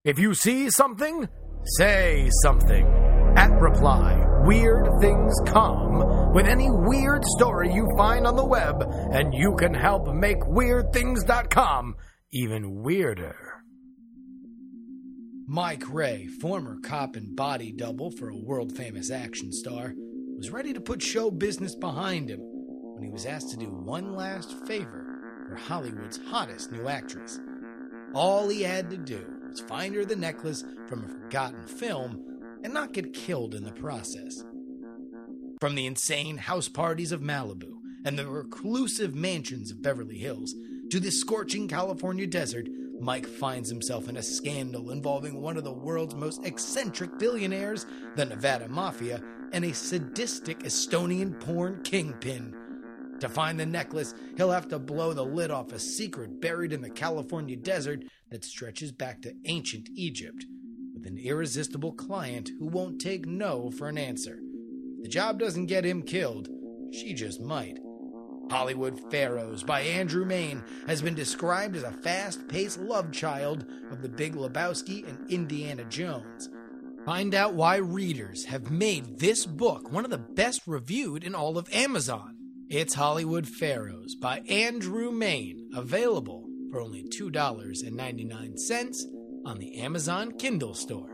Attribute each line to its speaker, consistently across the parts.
Speaker 1: If you see something, say something. At Reply, Weird Things Come with any weird story you find on the web, and you can help make WeirdThings.com even weirder. Mike Ray, former cop and body double for a world-famous action star, was ready to put show business behind him when he was asked to do one last favor for Hollywood's hottest new actress. All he had to do was find her the necklace from a forgotten film and not get killed in the process. From the insane house parties of Malibu and the reclusive mansions of Beverly Hills to the scorching California desert, Mike finds himself in a scandal involving one of the world's most eccentric billionaires, the Nevada Mafia, and a sadistic Estonian porn kingpin. To find the necklace, he'll have to blow the lid off a secret buried in the California desert that stretches back to ancient Egypt, with an irresistible client who won't take no for an answer. If the job doesn't get him killed, she just might. Hollywood Pharaohs by Andrew Mayne has been described as a fast-paced love child of The Big Lebowski and Indiana Jones. Find out why readers have made this book one of the best reviewed in all of Amazon. It's Hollywood Pharaohs by Andrew Mayne, available for only $2.99 on the Amazon Kindle store.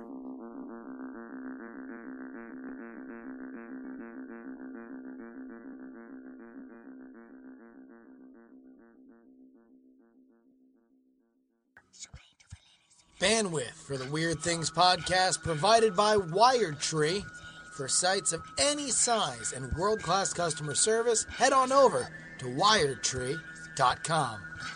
Speaker 1: Bandwidth for the Weird Things podcast provided by WiredTree. For sites of any size and world-class customer service, head on over to WiredTree.com.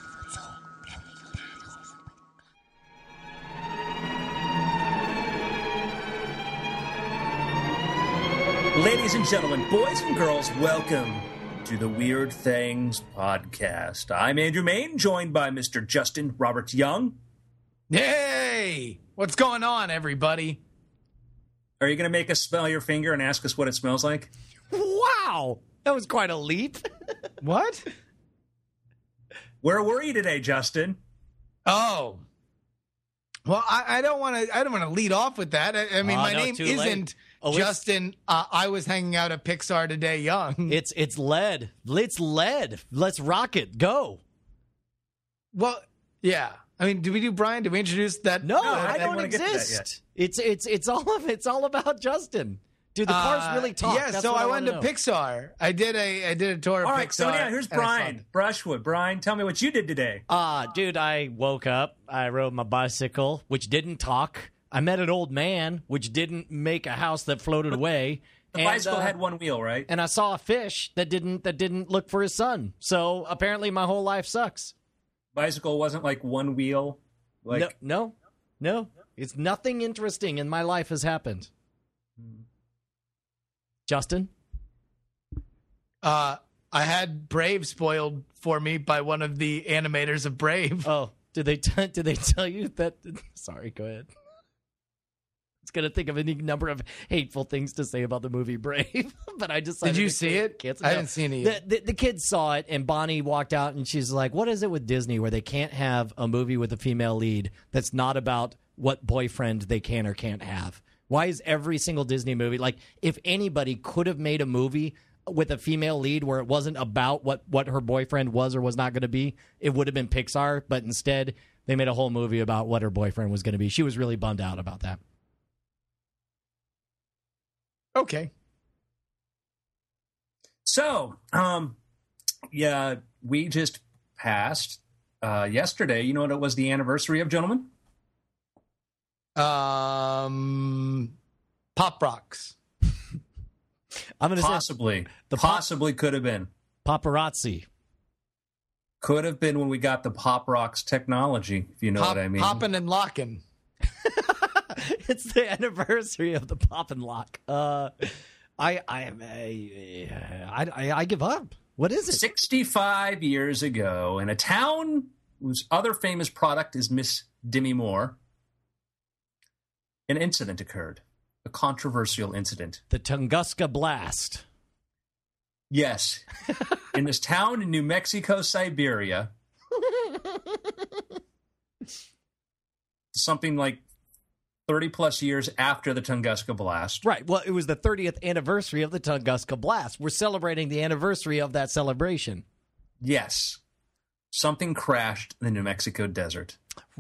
Speaker 2: Ladies and gentlemen, boys and girls, welcome to the Weird Things podcast. I'm Andrew Mayne, joined by Mr. Justin Roberts Young.
Speaker 1: Hey! What's going on, everybody?
Speaker 2: Are you going to make us smell your finger and ask us what it smells like?
Speaker 1: Wow! That was quite a leap. What?
Speaker 2: Where were you today, Justin?
Speaker 1: Oh. Well, I don't want to lead off with that. I mean, my name isn't Justin. I was hanging out at Pixar today young.
Speaker 3: It's lead. It's lead. Let's rock it. Go.
Speaker 1: Well, yeah. I mean, did we do Brian? Did we introduce that?
Speaker 3: No,
Speaker 2: I
Speaker 3: I don't exist. It's all about Justin. Dude, the cars really talk.
Speaker 1: Yeah,
Speaker 3: That's
Speaker 1: so
Speaker 3: what
Speaker 1: I went to
Speaker 3: know.
Speaker 1: Pixar. I did a tour of
Speaker 2: All
Speaker 1: Pixar.
Speaker 2: right, so yeah, here's Brian Brushwood. Brian, tell me what you did today.
Speaker 3: Dude, I woke up. I rode my bicycle, which didn't talk. I met an old man, which didn't make a house that floated away.
Speaker 2: The bicycle had one wheel, right?
Speaker 3: And I saw a fish that didn't look for his son. So apparently, my whole life sucks.
Speaker 2: Bicycle wasn't like one wheel. Like
Speaker 3: No. It's nothing interesting in my life has happened. Justin?
Speaker 1: I had Brave spoiled for me by one of the animators of Brave.
Speaker 3: Oh, did they tell you that? Sorry, go ahead. I was going to think of any number of hateful things to say about the movie Brave, but I decided.
Speaker 1: Did you see it? I haven't seen it yet.
Speaker 3: The kids saw it, and Bonnie walked out, and she's like, what is it with Disney where they can't have a movie with a female lead that's not about what boyfriend they can or can't have? Why is every single Disney movie, like, if anybody could have made a movie with a female lead where it wasn't about what her boyfriend was or was not going to be, it would have been Pixar, but instead they made a whole movie about what her boyfriend was going to be. She was really bummed out about that.
Speaker 1: Okay.
Speaker 2: So, yeah, we just passed yesterday. You know what it was the anniversary of, gentlemen?
Speaker 1: Pop Rocks.
Speaker 3: I'm going to
Speaker 2: Possibly.
Speaker 3: say
Speaker 2: Possibly could have been.
Speaker 3: Paparazzi.
Speaker 2: Could have been when we got the Pop Rocks technology, if you know what I mean.
Speaker 1: Poppin' and lockin'.
Speaker 3: It's the anniversary of the Pop and Lock. I give up. What is it?
Speaker 2: 65 years ago, in a town whose other famous product is Miss Demi Moore, an incident occurred. A controversial incident.
Speaker 3: The Tunguska Blast.
Speaker 2: Yes. In this town in New Mexico, Siberia, something like 30-plus years after the Tunguska blast.
Speaker 3: Right. Well, it was the 30th anniversary of the Tunguska blast. We're celebrating the anniversary of that celebration.
Speaker 2: Yes. Something crashed in the New Mexico desert.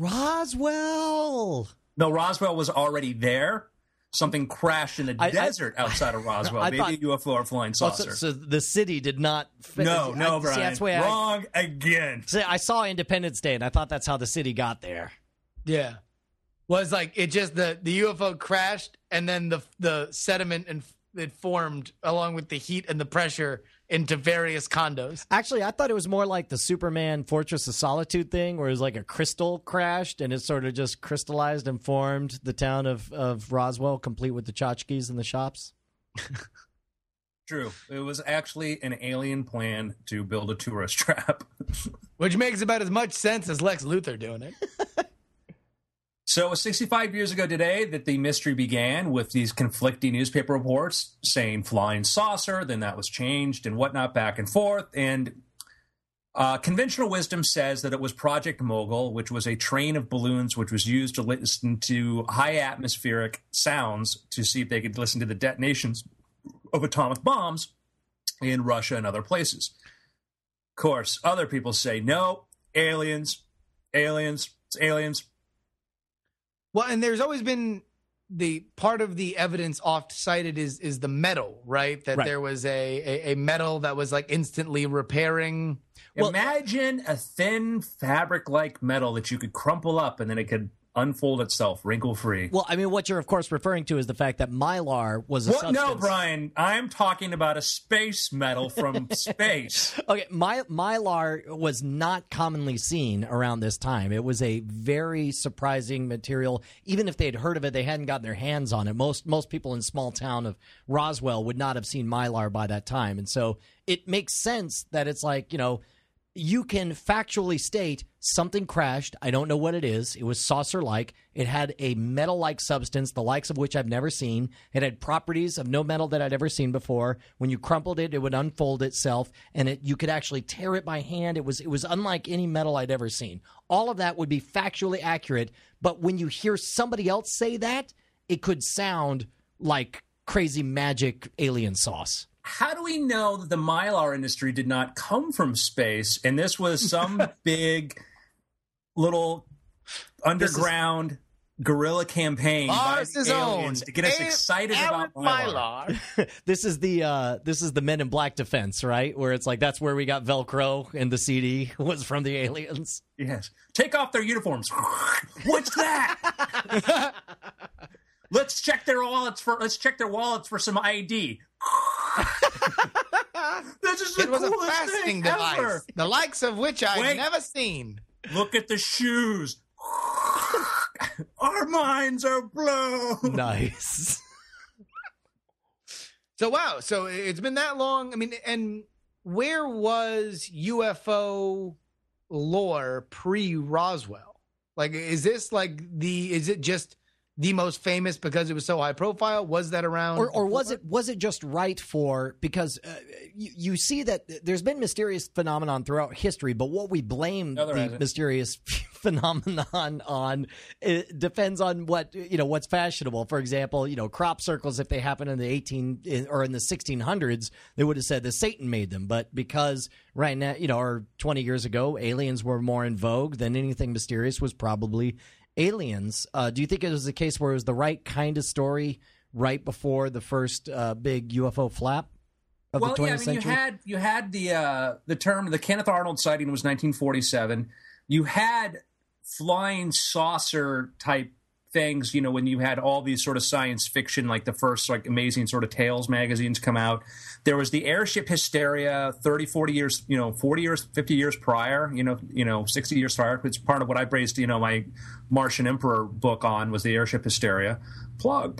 Speaker 3: Roswell!
Speaker 2: No, Roswell was already there. Something crashed in the desert outside of Roswell. Maybe a UFO or flying saucer.
Speaker 3: So the city did not...
Speaker 2: No, Brian.
Speaker 3: See, that's why
Speaker 2: wrong again.
Speaker 3: See, I saw Independence Day, and I thought that's how the city got there.
Speaker 1: Yeah. Was like it just the UFO crashed and then the sediment and it formed along with the heat and the pressure into various condos.
Speaker 3: Actually, I thought it was more like the Superman Fortress of Solitude thing, where it was like a crystal crashed and it sort of just crystallized and formed the town of Roswell, complete with the tchotchkes in the shops.
Speaker 2: True. It was actually an alien plan to build a tourist trap.
Speaker 1: Which makes about as much sense as Lex Luthor doing it.
Speaker 2: So it was 65 years ago today that the mystery began with these conflicting newspaper reports saying flying saucer, then that was changed and whatnot, back and forth. And conventional wisdom says that it was Project Mogul, which was a train of balloons which was used to listen to high atmospheric sounds to see if they could listen to the detonations of atomic bombs in Russia and other places. Of course, other people say, no, aliens, it's aliens.
Speaker 1: Well, and there's always been the part of the evidence oft cited is the metal, right? That there was a metal that was like instantly repairing.
Speaker 2: Well, imagine a thin fabric-like metal that you could crumple up and then it could unfold itself, wrinkle-free.
Speaker 3: Well, I mean, what you're, of course, referring to is the fact that Mylar was a substance.
Speaker 2: No, Brian, I'm talking about a space metal from space.
Speaker 3: Okay, Mylar was not commonly seen around this time. It was a very surprising material. Even if they'd heard of it, they hadn't gotten their hands on it. Most people in small town of Roswell would not have seen Mylar by that time. And so it makes sense that it's like, you can factually state something crashed. I don't know what it is. It was saucer-like. It had a metal-like substance, the likes of which I've never seen. It had properties of no metal that I'd ever seen before. When you crumpled it, it would unfold itself, and you could actually tear it by hand. It was unlike any metal I'd ever seen. All of that would be factually accurate, but when you hear somebody else say that, it could sound like crazy magic alien sauce.
Speaker 2: How do we know that the Mylar industry did not come from space and this was some big little underground guerrilla campaign by the aliens to get us excited about Mylar?
Speaker 3: This is the Men in Black defense, right? Where it's like that's where we got Velcro and the CD was from the aliens.
Speaker 2: Yes. Take off their uniforms. What's that? Let's check their wallets for some ID. This is the coolest thing ever.
Speaker 1: The likes of which I've never seen.
Speaker 2: Look at the shoes. Our minds are blown.
Speaker 3: Nice.
Speaker 1: So wow, so it's been that long. I mean, and where was UFO lore pre-Roswell? Like, is it just the most famous because it was so high profile? Was that around,
Speaker 3: or was it just right for because you see that there's been mysterious phenomenon throughout history, but what we blame the mysterious phenomenon on it depends on what's fashionable. For example, crop circles, if they happen in the 1600s, they would have said that Satan made them, but because right now or 20 years ago aliens were more in vogue, then anything mysterious was probably aliens. Do you think it was a case where it was the right kind of story right before the first big UFO flap of the 20th century?
Speaker 2: You had the term, the Kenneth Arnold sighting was 1947. You had flying saucer type things, when you had all these sort of science fiction, like the first like amazing sort of tales magazines come out. There was the airship hysteria 30, 40 years, 40 years, 50 years prior, 60 years prior. It's part of what I based, my Martian Emperor book on was the airship hysteria. Plug.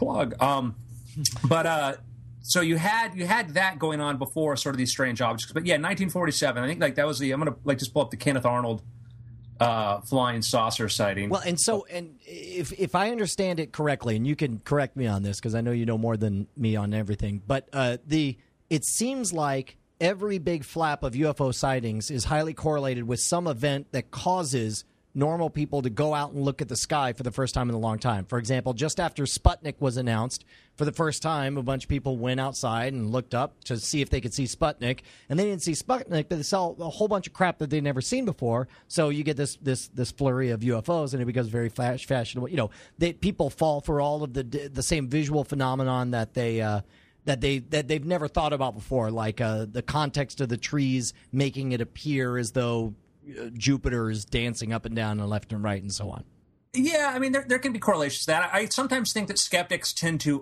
Speaker 2: So you had that going on before sort of these strange objects. But yeah, 1947, I think like that was I'm going to just pull up the Kenneth Arnold flying saucer sighting.
Speaker 3: Well, and if I understand it correctly, and you can correct me on this because I know you know more than me on everything, but it seems like every big flap of UFO sightings is highly correlated with some event that causes normal people to go out and look at the sky for the first time in a long time. For example, just after Sputnik was announced, for the first time, a bunch of people went outside and looked up to see if they could see Sputnik, and they didn't see Sputnik, but they saw a whole bunch of crap that they'd never seen before. So you get this flurry of UFOs, and it becomes very fashionable. You know, people fall for all of the same visual phenomenon that they've never thought about before, like the context of the trees making it appear as though Jupiter is dancing up and down and left and right and so on.
Speaker 2: Yeah, I mean, there can be correlations to that. I sometimes think that skeptics tend to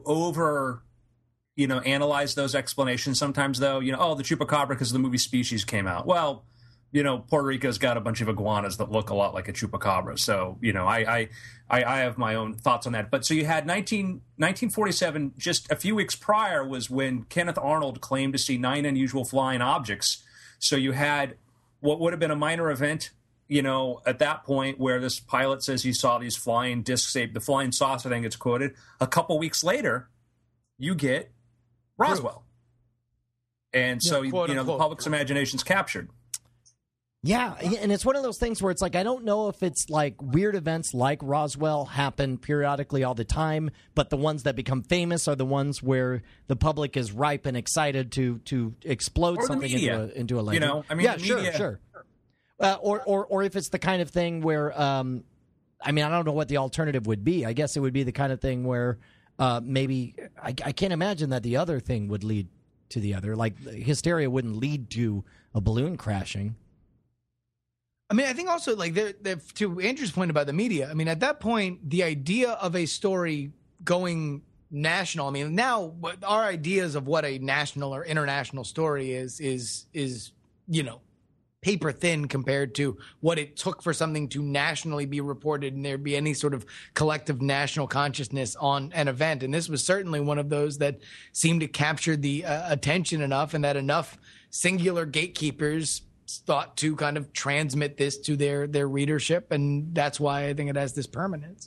Speaker 2: analyze those explanations. Sometimes, though, the chupacabra because the movie Species came out. Well, Puerto Rico's got a bunch of iguanas that look a lot like a chupacabra. So, I have my own thoughts on that. But so you had 1947, just a few weeks prior was when Kenneth Arnold claimed to see 9 unusual flying objects. So you had what would have been a minor event, at that point where this pilot says he saw these flying discs, the flying saucer thing gets quoted. A couple weeks later, you get Roswell. And so, the public's imagination's captured.
Speaker 3: Yeah, and it's one of those things where it's like, I don't know if it's like weird events like Roswell happen periodically all the time, but the ones that become famous are the ones where the public is ripe and excited to explode
Speaker 2: or
Speaker 3: something into a legend.
Speaker 2: The
Speaker 3: media. Sure. Or if it's the kind of thing where, I don't know what the alternative would be. I guess it would be the kind of thing where maybe I can't imagine that the other thing would lead to the other. Like hysteria wouldn't lead to a balloon crashing.
Speaker 1: I mean, I think also, like, to Andrew's point about the media, I mean, at that point, the idea of a story going national, I mean, now our ideas of what a national or international story is paper thin compared to what it took for something to nationally be reported and there be any sort of collective national consciousness on an event. And this was certainly one of those that seemed to capture the attention enough, and that enough singular gatekeepers thought to kind of transmit this to their readership, and that's why I think it has this permanence.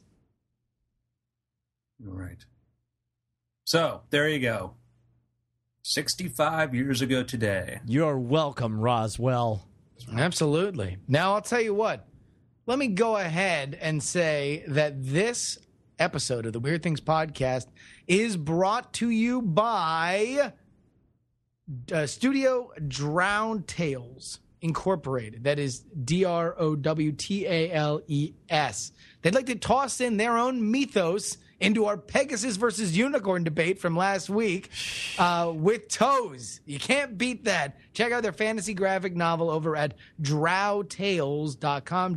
Speaker 2: All right. So there you go. 65 years ago today.
Speaker 3: You're welcome, Roswell.
Speaker 1: Absolutely. Now I'll tell you what. Let me go ahead and say that this episode of the Weird Things podcast is brought to you by Studio Drowned Tales Incorporated. That is DROWTALES. They'd like to toss in their own mythos into our Pegasus versus Unicorn debate from last week with toes. You can't beat that. Check out their fantasy graphic novel over at drowtales.com,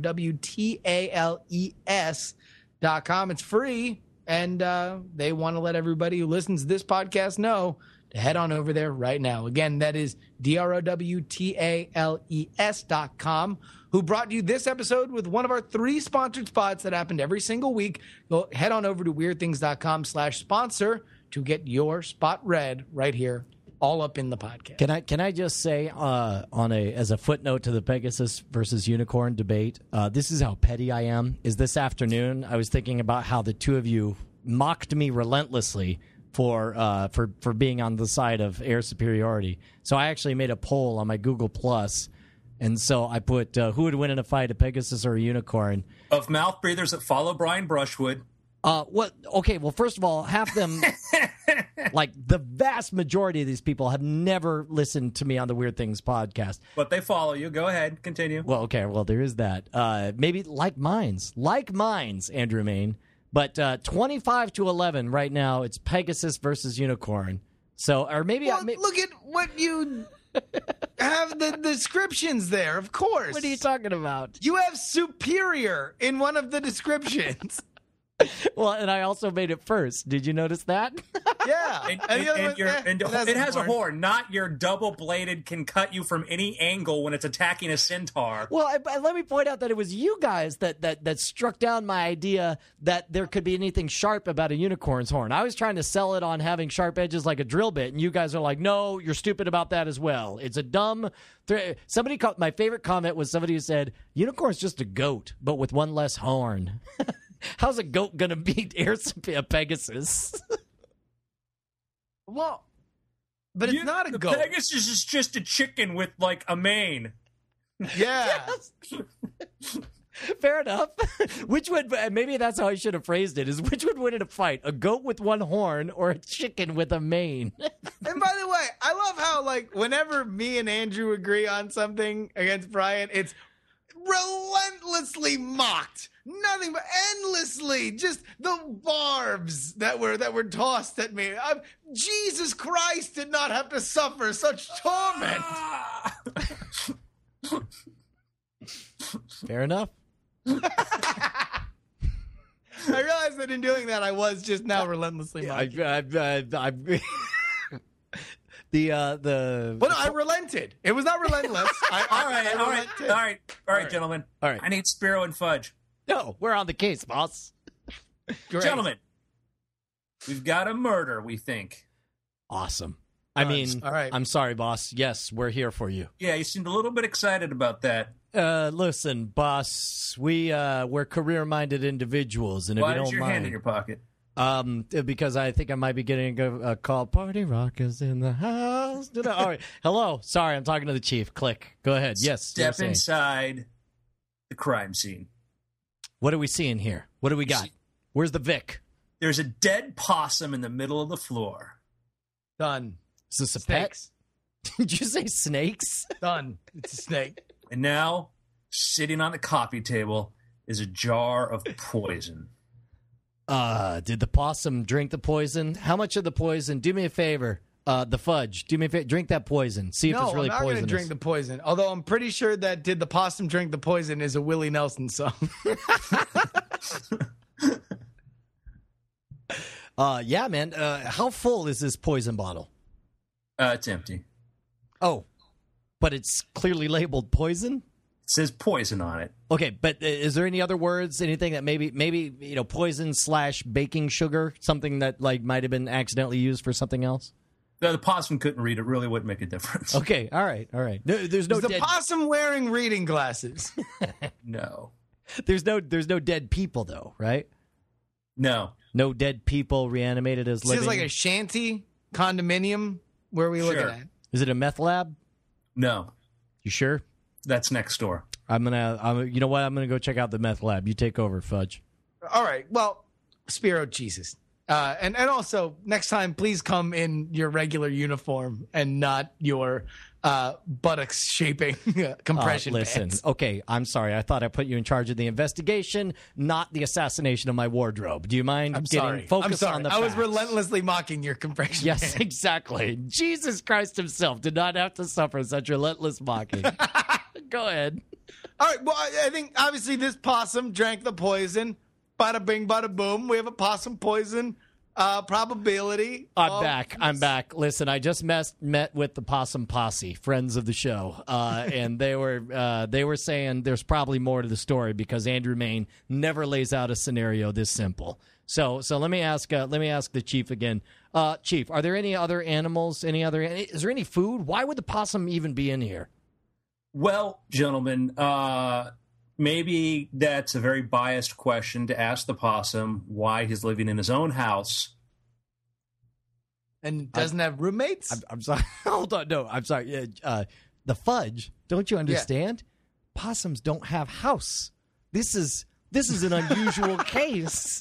Speaker 1: DROWTALES.com. It's free, and they want to let everybody who listens to this podcast know to head on over there right now. Again, that is DROWTALES.com, who brought you this episode with one of our 3 sponsored spots that happened every single week. Go head on over to weirdthings.com/sponsor to get your spot read right here, all up in the podcast.
Speaker 3: Can I just say as a footnote to the Pegasus versus Unicorn debate, this is how petty I am. Is this afternoon I was thinking about how the two of you mocked me relentlessly for being on the side of air superiority. So I actually made a poll on my Google Plus, and so I put who would win in a fight, a Pegasus or a unicorn?
Speaker 2: Of mouth breathers that follow Brian Brushwood.
Speaker 3: What? Okay, well, first of all, half them, like the vast majority of these people, have never listened to me on the Weird Things podcast.
Speaker 2: But they follow you. Go ahead, continue.
Speaker 3: Well, okay, well, there is that. Maybe like minds, Andrew Main. But 25-11 right now, it's Pegasus versus Unicorn. So, or maybe
Speaker 1: look at what you have the descriptions there. Of course.
Speaker 3: What are you talking about?
Speaker 1: You have superior in one of the descriptions.
Speaker 3: Well, and I also made it first. Did you notice that?
Speaker 1: Yeah.
Speaker 2: And it has a horn, not your double-bladed can cut you from any angle when it's attacking a centaur.
Speaker 3: Well, let me point out that it was you guys that struck down my idea that there could be anything sharp about a unicorn's horn. I was trying to sell it on having sharp edges like a drill bit, and you guys are like, no, you're stupid about that as well. It's a dumb... my favorite comment was somebody who said, unicorn's just a goat, but with one less horn. How's a goat going to beat a Pegasus?
Speaker 1: Well, but it's not a goat.
Speaker 2: Pegasus is just a chicken with, like, a mane.
Speaker 1: Yeah.
Speaker 3: Fair enough. Which would, maybe that's how I should have phrased it, is which would win in a fight, a goat with one horn or a chicken with a mane?
Speaker 1: And by the way, I love how, like, whenever me and Andrew agree on something against Brian, it's relentlessly mocked. Nothing but endlessly, just the barbs that were tossed at me. Jesus Christ did not have to suffer such torment.
Speaker 3: Fair enough.
Speaker 1: I realized that in doing that, I was just now relentlessly mocked. Well, no, I relented. It was not relentless.
Speaker 2: All right, gentlemen.
Speaker 3: All right.
Speaker 2: I need Spiro and Fudge.
Speaker 3: No, we're on the case, boss.
Speaker 1: Great.
Speaker 2: Gentlemen, we've got a murder, we think.
Speaker 3: Awesome. I mean,
Speaker 1: all right.
Speaker 3: I'm sorry, boss. Yes, we're here for you.
Speaker 2: Yeah, you seemed a little bit excited about that.
Speaker 3: Listen, boss, we're career-minded individuals, and if
Speaker 2: Why
Speaker 3: you don't
Speaker 2: is your
Speaker 3: mind,
Speaker 2: hand in your pocket?
Speaker 3: Because I think I might be getting a call. Party rock is in the house. All right. Hello. Sorry, I'm talking to the chief. Click. Go ahead. Yes. you were
Speaker 2: Step
Speaker 3: saying.
Speaker 2: inside the crime scene.
Speaker 3: What are we seeing here? What do we got? Where's the Vic?
Speaker 2: There's a dead possum in the middle of the floor.
Speaker 1: Done.
Speaker 3: Is this a
Speaker 1: Snakes.
Speaker 3: pet? Did you say snakes?
Speaker 1: Done. It's a snake.
Speaker 2: And now, sitting on the coffee table is a jar of poison.
Speaker 3: Did the possum drink the poison? How much of the poison? Do me a favor. The Fudge. Do me a favor. Drink that poison. See if it's really
Speaker 1: I'm not going
Speaker 3: poisonous.
Speaker 1: to drink the poison. Although I'm pretty sure that "Did the Possum Drink the Poison" is a Willie Nelson song.
Speaker 3: Yeah, man. How full is this poison bottle?
Speaker 2: It's empty.
Speaker 3: Oh, but it's clearly labeled poison?
Speaker 2: It says poison on it.
Speaker 3: Okay, but is there any other words, anything that maybe poison / baking sugar, something that like might have been accidentally used for something else?
Speaker 2: No, the possum couldn't read. It really wouldn't make a difference.
Speaker 3: Okay, all right. There's no
Speaker 1: Is the
Speaker 3: dead.
Speaker 1: possum wearing reading glasses?
Speaker 2: No.
Speaker 3: There's no dead people though, right?
Speaker 2: No.
Speaker 3: No dead people reanimated as
Speaker 1: This
Speaker 3: living.
Speaker 1: is like a shanty condominium. Where are we looking
Speaker 2: Sure.
Speaker 1: at?
Speaker 3: Is it a meth lab?
Speaker 2: No.
Speaker 3: You sure?
Speaker 2: That's next door.
Speaker 3: You know what? I'm gonna go check out the meth lab. You take over, Fudge.
Speaker 1: All right. Well, Spiro, Jesus. And also, next time, please come in your regular uniform and not your buttocks shaping compression
Speaker 3: Listen,
Speaker 1: pants.
Speaker 3: okay, I'm sorry. I thought I put you in charge of the investigation, not the assassination of my wardrobe. Do you mind
Speaker 1: I'm
Speaker 3: getting
Speaker 1: sorry.
Speaker 3: focused
Speaker 1: I'm sorry.
Speaker 3: on the
Speaker 1: I was
Speaker 3: facts?
Speaker 1: relentlessly mocking your compression
Speaker 3: Yes,
Speaker 1: pants.
Speaker 3: exactly. Jesus Christ himself did not have to suffer such relentless mocking. Go ahead.
Speaker 1: All right. Well, I think obviously this possum drank the poison. Bada bing, bada boom. We have a possum poison probability.
Speaker 3: I'm back. Listen, I just met with the Possum Posse, friends of the show, and they were saying there's probably more to the story because Andrew Main never lays out a scenario this simple. So let me ask the chief again. Chief, are there any other animals? Is there any food? Why would the possum even be in here?
Speaker 2: Well, gentlemen, maybe that's a very biased question to ask the possum why he's living in his own house.
Speaker 1: And doesn't have roommates?
Speaker 3: I'm sorry. Hold on. No, I'm sorry. The Fudge, don't you understand? Yeah. Possums don't have house. This is an unusual case.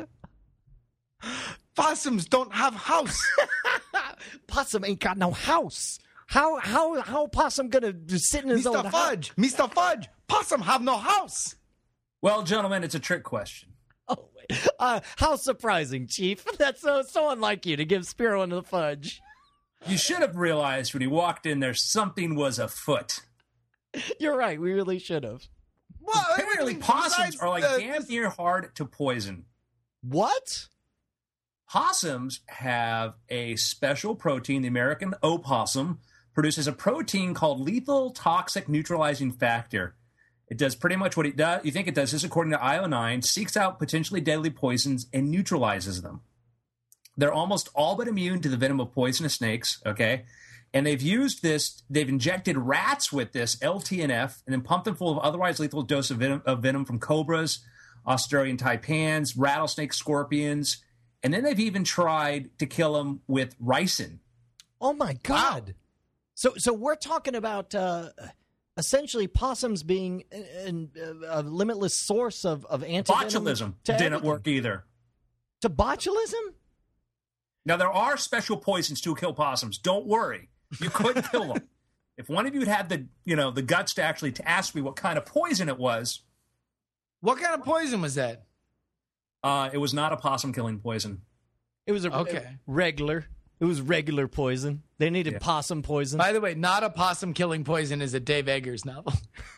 Speaker 1: Possums don't have house.
Speaker 3: Possum ain't got no house. How possum gonna sit in his own house?
Speaker 1: Mr. Fudge, possum have no house.
Speaker 2: Well, gentlemen, it's a trick question.
Speaker 3: Oh, how surprising, Chief. That's so unlike you to give Spiro into the Fudge.
Speaker 2: You should have realized when he walked in there something was afoot.
Speaker 3: You're right. We really should have.
Speaker 1: Well,
Speaker 2: Apparently, possums are like damn near hard to poison.
Speaker 3: What?
Speaker 2: Possums have a special protein. The American opossum produces a protein called lethal toxic neutralizing factor. It does pretty much what it does. You think it does this, according to IO9, seeks out potentially deadly poisons and neutralizes them. They're almost all but immune to the venom of poisonous snakes, okay? And they've used this, they've injected rats with this LTNF and then pumped them full of otherwise lethal dose of venom from cobras, Australian taipans, rattlesnakes, scorpions, and then they've even tried to kill them with ricin.
Speaker 3: Oh, my God. Wow. So we're talking about essentially possums being a limitless source of antivenom.
Speaker 2: Botulism
Speaker 3: to
Speaker 2: didn't
Speaker 3: everything.
Speaker 2: work either.
Speaker 3: To botulism?
Speaker 2: Now, there are special poisons to kill possums. Don't worry. You could kill them. If one of you had the guts to actually to ask me what kind of poison it was,
Speaker 1: What kind of poison was that?
Speaker 2: it was not a possum-killing poison.
Speaker 3: It was regular. It was regular poison. They needed possum poison.
Speaker 1: By the way, not a possum killing poison is a Dave Eggers novel.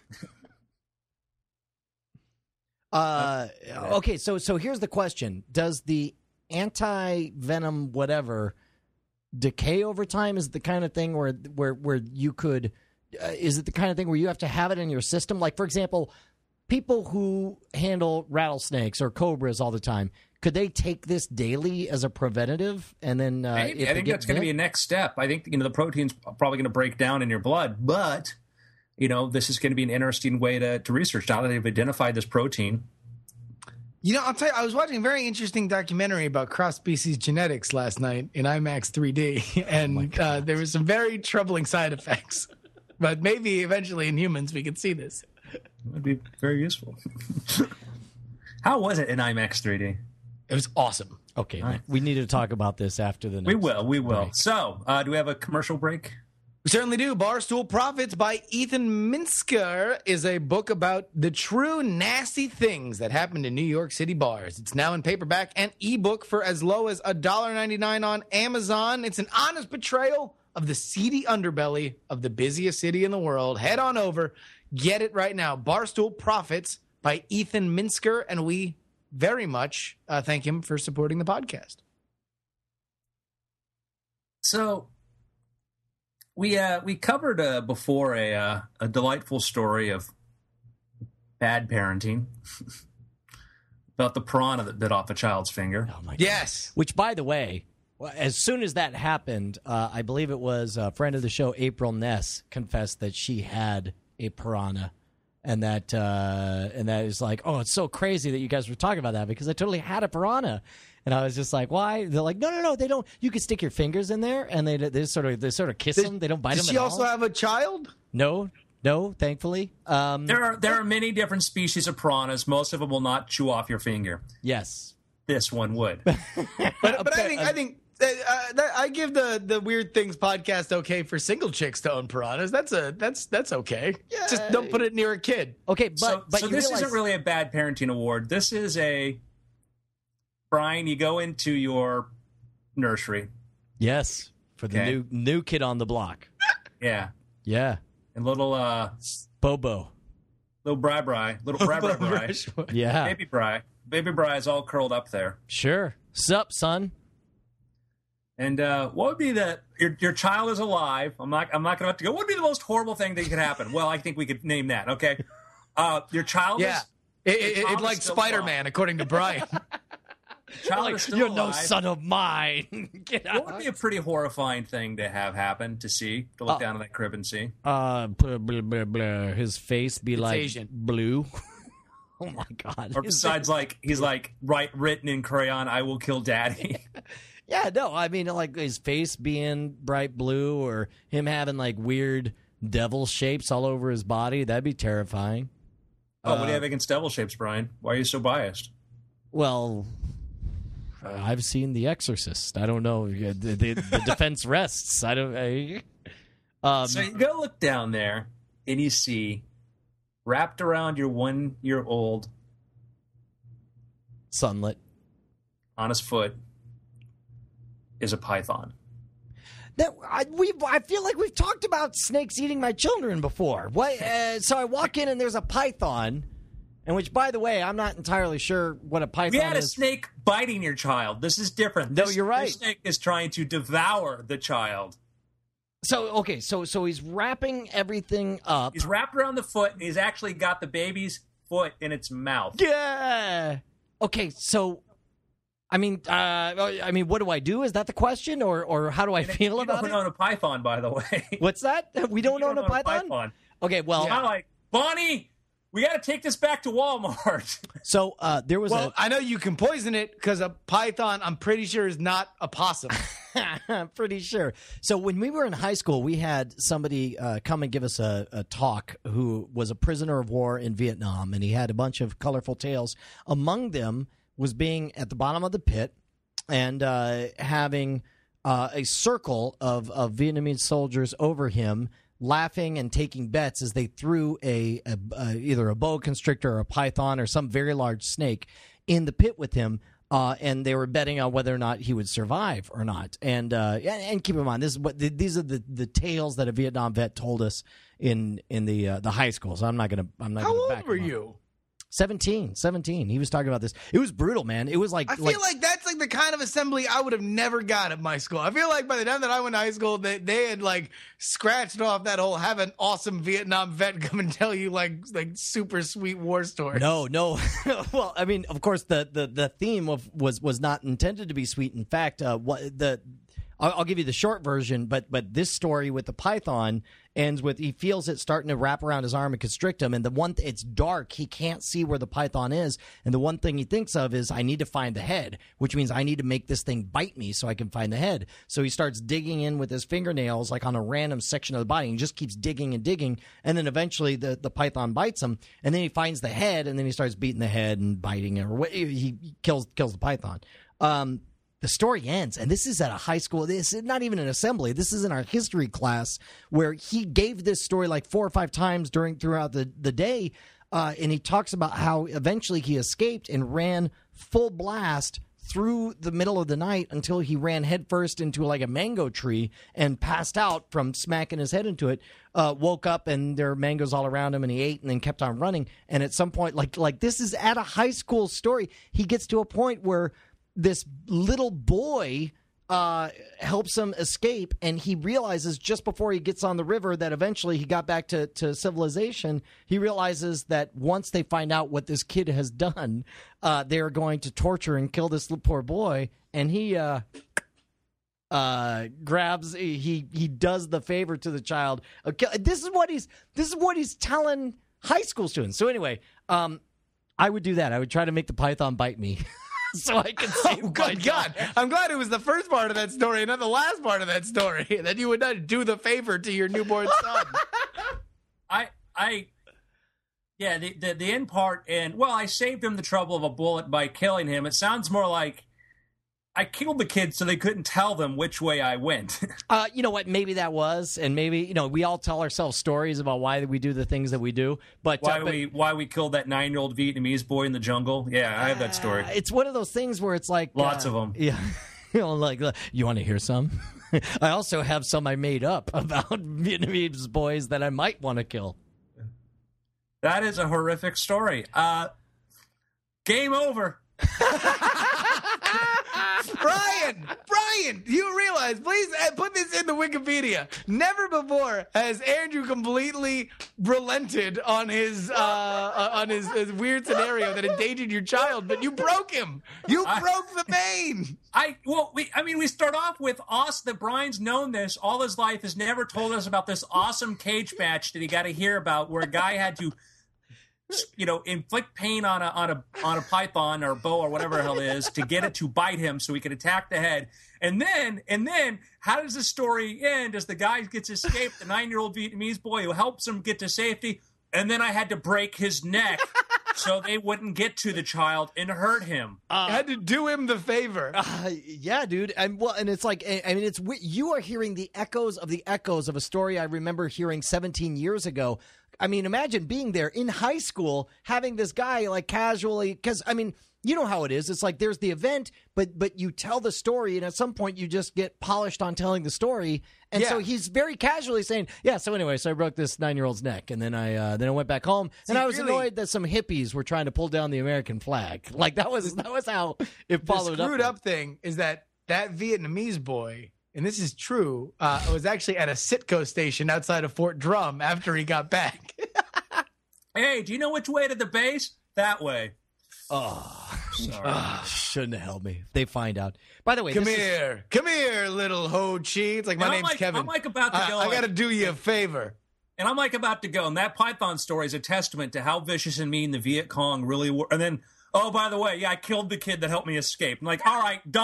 Speaker 3: Okay, so here's the question: does the anti-venom whatever decay over time? Is it the kind of thing where you could? Is it the kind of thing where you have to have it in your system? Like, for example, people who handle rattlesnakes or cobras all the time, could they take this daily as a preventative? And then
Speaker 2: I think that's going to be a next step. I think the protein's probably going to break down in your blood, but this is going to be an interesting way to research now that they've identified this protein.
Speaker 1: I'll tell you, I was watching a very interesting documentary about cross-species genetics last night in IMAX 3D, and there were some very troubling side effects. But maybe eventually in humans we could see this.
Speaker 2: It would be very useful. How was it in IMAX 3D?
Speaker 1: It was awesome.
Speaker 3: Okay, we need to talk about this after the next.
Speaker 2: We will.
Speaker 3: break.
Speaker 2: So, do we have a commercial break?
Speaker 1: We certainly do. Barstool Profits by Ethan Minsker is a book about the true nasty things that happened in New York City bars. It's now in paperback and ebook for as low as $1.99 on Amazon. It's an honest portrayal of the seedy underbelly of the busiest city in the world. Head on over. Get it right now. Barstool Profits by Ethan Minsker, and we very much thank him for supporting the podcast.
Speaker 2: So, we covered before a delightful story of bad parenting about the piranha that bit off a child's finger.
Speaker 3: Oh my God.
Speaker 1: Yes.
Speaker 3: Which, by the way, as soon as that happened, I believe it was a friend of the show, April Ness, confessed that she had a piranha, and that is like, oh, it's so crazy that you guys were talking about that because I totally had a piranha, and I was just like, why? They're like, no, they don't. You can stick your fingers in there, and they sort of kiss them. They don't bite them.
Speaker 1: Does she also have a child?
Speaker 3: No, thankfully.
Speaker 2: There are many different species of piranhas. Most of them will not chew off your finger.
Speaker 3: Yes,
Speaker 2: This one would.
Speaker 1: But I think I give the Weird Things podcast okay for single chicks to own piranhas. That's okay. Yeah. Just don't put it near a kid.
Speaker 3: Okay, but
Speaker 2: So
Speaker 3: you
Speaker 2: this
Speaker 3: realize,
Speaker 2: isn't really a bad parenting award. This is Brian, you go into your nursery.
Speaker 3: yes, for the new kid on the block.
Speaker 2: Yeah.
Speaker 3: Yeah,
Speaker 2: And little
Speaker 3: Bobo.
Speaker 2: Bri.
Speaker 3: Yeah,
Speaker 2: Baby Bri is all curled up there.
Speaker 3: sure. Sup, son?
Speaker 2: And what would be your child is alive? I'm not going to have to go. What would be the most horrible thing that could happen? Well, I think we could name that. Okay. Your child
Speaker 1: Yeah.
Speaker 2: is
Speaker 1: It's like Spider-Man, according to Brian.
Speaker 2: child is still
Speaker 3: You're
Speaker 2: alive.
Speaker 3: no son of mine. Get out.
Speaker 2: What would be a pretty horrifying thing to have happen, to look down in that crib and see?
Speaker 3: Blah, blah, blah, blah. His face be like
Speaker 1: Asian.
Speaker 3: blue. Oh my God.
Speaker 2: Or besides, he's written in crayon, "I will kill Daddy."
Speaker 3: Yeah, no, I mean, like his face being bright blue or him having like weird devil shapes all over his body. That'd be terrifying.
Speaker 2: Oh, what do you have against devil shapes, Brian? Why are you so biased?
Speaker 3: Well, I've seen The Exorcist. I don't know. The defense rests. I don't.
Speaker 2: So you go look down there, and you see wrapped around your 1-year-old
Speaker 3: Sunlit.
Speaker 2: on his foot is a python.
Speaker 3: I feel like we've talked about snakes eating my children before. So I walk in and there's a python, and which, by the way, I'm not entirely sure what a python
Speaker 2: We had a
Speaker 3: is.
Speaker 2: snake biting your child. This is different.
Speaker 3: No, you're right.
Speaker 2: This snake is trying to devour the child.
Speaker 3: So he's wrapping everything up.
Speaker 2: He's wrapped around the foot, and he's actually got the baby's foot in its mouth.
Speaker 3: Yeah. Okay, so I mean, what do I do? Is that the question, or how do I feel about
Speaker 2: You
Speaker 3: it?
Speaker 2: don't own a python, by the way.
Speaker 3: What's that? We don't own a python? Okay, well,
Speaker 2: I'm like, Bonnie, we got to take this back to Walmart.
Speaker 3: so there was
Speaker 1: Well, I know you can poison it because a python, I'm pretty sure, is not a possum.
Speaker 3: I'm pretty sure. So when we were in high school, we had somebody come and give us a talk who was a prisoner of war in Vietnam, and he had a bunch of colorful tales. Among them was being at the bottom of the pit and having a circle of Vietnamese soldiers over him, laughing and taking bets as they threw either a boa constrictor or a python or some very large snake in the pit with him. And they were betting on whether or not he would survive or not. And keep in mind, these are the tales that a Vietnam vet told us in the high school. So I'm not gonna.
Speaker 1: How old were you?
Speaker 3: 17. He was talking about this. It was brutal, man. It was like
Speaker 1: I feel like that's like the kind of assembly I would have never got at my school. I feel like by the time that I went to high school, they had like scratched off that whole have an awesome Vietnam vet come and tell you like super sweet war stories.
Speaker 3: No. Well, I mean, of course, the theme was not intended to be sweet. In fact, I'll give you the short version, but this story with the python ends with he feels it starting to wrap around his arm and constrict him, and it's dark, he can't see where the python is, and the one thing he thinks of is I need to find the head, which means I need to make this thing bite me so I can find the head. So he starts digging in with his fingernails like on a random section of the body, and he just keeps digging and digging, and then eventually the python bites him, and then he finds the head, and then he starts beating the head and biting it, or he kills the python. The story ends, and this is at a high school. This is not even an assembly. This is in our history class where he gave this story like 4 or 5 times throughout the day, and he talks about how eventually he escaped and ran full blast through the middle of the night until he ran headfirst into like a mango tree and passed out from smacking his head into it. Woke up and there were mangoes all around him, and he ate and then kept on running. And at some point, like this is at a high school story, he gets to a point where this little boy helps him escape, and he realizes just before he gets on the river that eventually he got back to civilization. He realizes that once they find out what this kid has done, they are going to torture and kill this poor boy. And he grabs, he does the favor to the child. This is what he's telling high school students. So anyway, I would do that. I would try to make the python bite me. So I can save
Speaker 1: good God. I'm glad it was the first part of that story and not the last part of that story, that you would not do the favor to your newborn son.
Speaker 2: The end part, and well, I saved him the trouble of a bullet by killing him. It sounds more like I killed the kid so they couldn't tell them which way I went.
Speaker 3: You know what? Maybe that was, and maybe, we all tell ourselves stories about why we do the things that we do. But
Speaker 2: why we killed that 9-year-old Vietnamese boy in the jungle? Yeah, I have that story.
Speaker 3: It's one of those things where it's like
Speaker 2: lots of them.
Speaker 3: Yeah, like you want to hear some? I also have some I made up about Vietnamese boys that I might want to kill.
Speaker 2: That is a horrific story. Game over.
Speaker 1: Brian, you realize, please put this in the Wikipedia. Never before has Andrew completely relented on his weird scenario that endangered your child, but you broke him. You broke the main.
Speaker 2: We start off with that Brian's known this all his life, has never told us about this awesome cage match that he got to hear about, where a guy had to inflict pain on a python or boa or whatever the hell it is to get it to bite him so he could attack the head. And then how does the story end as the guy gets escaped, the 9-year-old Vietnamese boy who helps him get to safety, and then I had to break his neck so they wouldn't get to the child and hurt him.
Speaker 1: I had to do him the favor.
Speaker 3: Yeah, dude. And it's like, you are hearing the echoes of a story I remember hearing 17 years ago. I mean, imagine being there in high school, having this guy like casually, because you know how it is. It's like there's the event, but you tell the story, and at some point you just get polished on telling the story. And so he's very casually saying, "Yeah, so anyway, so I broke this 9-year-old's neck, and then I went back home, and I was annoyed that some hippies were trying to pull down the American flag." Like that was how it followed up.
Speaker 1: The screwed up thing is that Vietnamese boy, and this is true, was actually at a Citgo station outside of Fort Drum after he got back.
Speaker 2: Hey, do you know which way to the base? That way.
Speaker 3: Oh, sorry. Shouldn't have held me. They find out. By the way,
Speaker 1: come here, little Ho Chi. It's like, my name's Kevin.
Speaker 2: I'm like about to go.
Speaker 1: I got to do you a favor.
Speaker 2: And I'm like about to go. And that python story is a testament to how vicious and mean the Viet Cong really were. And then, oh, by the way, I killed the kid that helped me escape. I'm like, all right, done.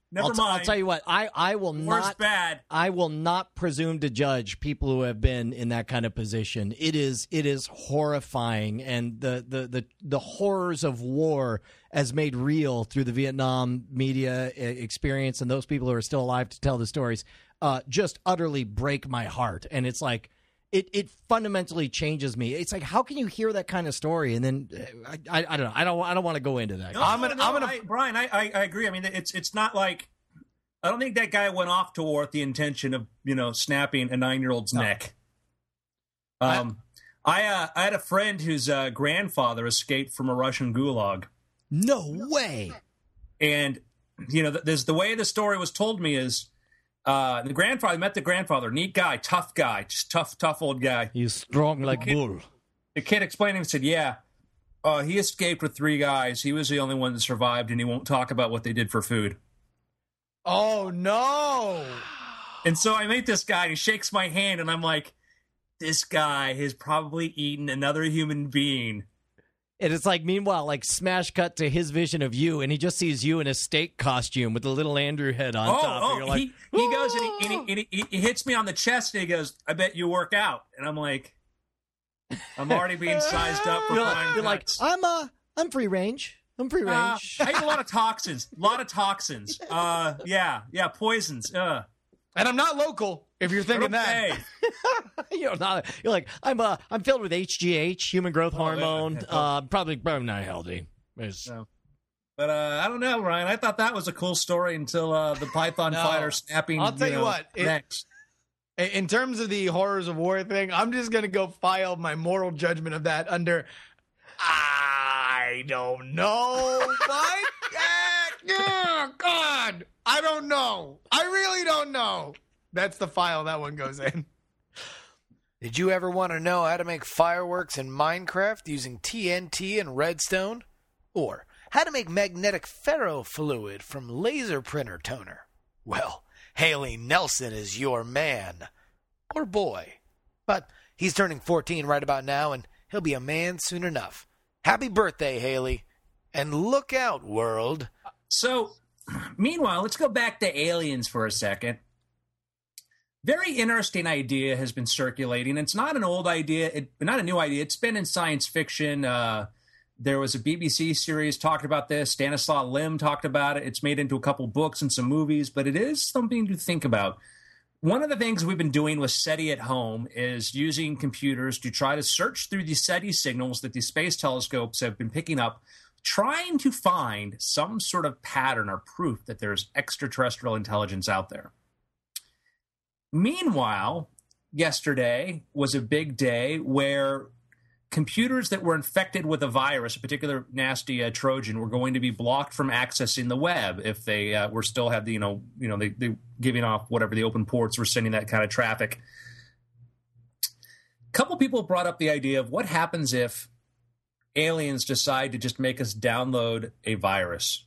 Speaker 2: Never mind.
Speaker 3: I'll tell you what. I will
Speaker 2: War's
Speaker 3: not.
Speaker 2: bad.
Speaker 3: I will not presume to judge people who have been in that kind of position. It is horrifying, and the horrors of war as made real through the Vietnam media experience, and those people who are still alive to tell the stories, just utterly break my heart. And it's like it fundamentally changes me. It's like, how can you hear that kind of story and then I don't know. I don't want to go into that.
Speaker 2: Brian, I agree. I mean, it's not like, I don't think that guy went off to war with the intention of, snapping a 9-year-old's neck. I had a friend whose grandfather escaped from a Russian gulag.
Speaker 3: No way.
Speaker 2: And, the way the story was told me is, the grandfather, neat guy, just tough old guy.
Speaker 3: He's strong like bull.
Speaker 2: The kid explained and said, yeah, he escaped with 3 guys. He was the only one that survived, and he won't talk about what they did for food.
Speaker 1: Oh, no.
Speaker 2: And so I meet this guy, and he shakes my hand, and I'm like, this guy has probably eaten another human being.
Speaker 3: And it's like, meanwhile, like smash cut to his vision of you, and he just sees you in a steak costume with the little Andrew head on top. And you're like,
Speaker 2: he goes and he hits me on the chest, and he goes, I bet you work out. And I'm like, I'm already being sized up for
Speaker 3: you're like, I'm free range. I'm free range.
Speaker 2: I eat a lot of toxins. Yeah, poisons.
Speaker 1: And I'm not local, if you're thinking that.
Speaker 3: You're like, I'm filled with HGH, human growth hormone. Probably not healthy.
Speaker 2: No. But I don't know, Ryan. I thought that was a cool story until the Python fighter snapping.
Speaker 1: I'll tell you what.
Speaker 2: Next.
Speaker 1: In terms of the horrors of war thing, I'm just going to go file my moral judgment of that under, I don't know, Mike. Oh, God. I don't know. I really don't know. That's the file that one goes in.
Speaker 4: Did you ever want to know how to make fireworks in Minecraft using TNT and redstone? Or how to make magnetic ferrofluid from laser printer toner? Well, Haley Nelson is your man. Or boy. But he's turning 14 right about now, and he'll be a man soon enough. Happy birthday, Haley. And look out, world.
Speaker 2: So, meanwhile, let's go back to aliens for a second. Very interesting idea has been circulating. It's not an old idea, not a new idea. It's been in science fiction. There was a BBC series talking about this. Stanislaw Lem talked about it. It's made into a couple books and some movies, but it is something to think about. One of the things we've been doing with SETI at home is using computers to try to search through the SETI signals that the space telescopes have been picking up, trying to find some sort of pattern or proof that there's extraterrestrial intelligence out there. Meanwhile, yesterday was a big day where computers that were infected with a virus, a particular nasty Trojan, were going to be blocked from accessing the web if they were still had the they giving off whatever the open ports were sending that kind of traffic. A couple people brought up the idea of what happens if aliens decide to just make us download a virus.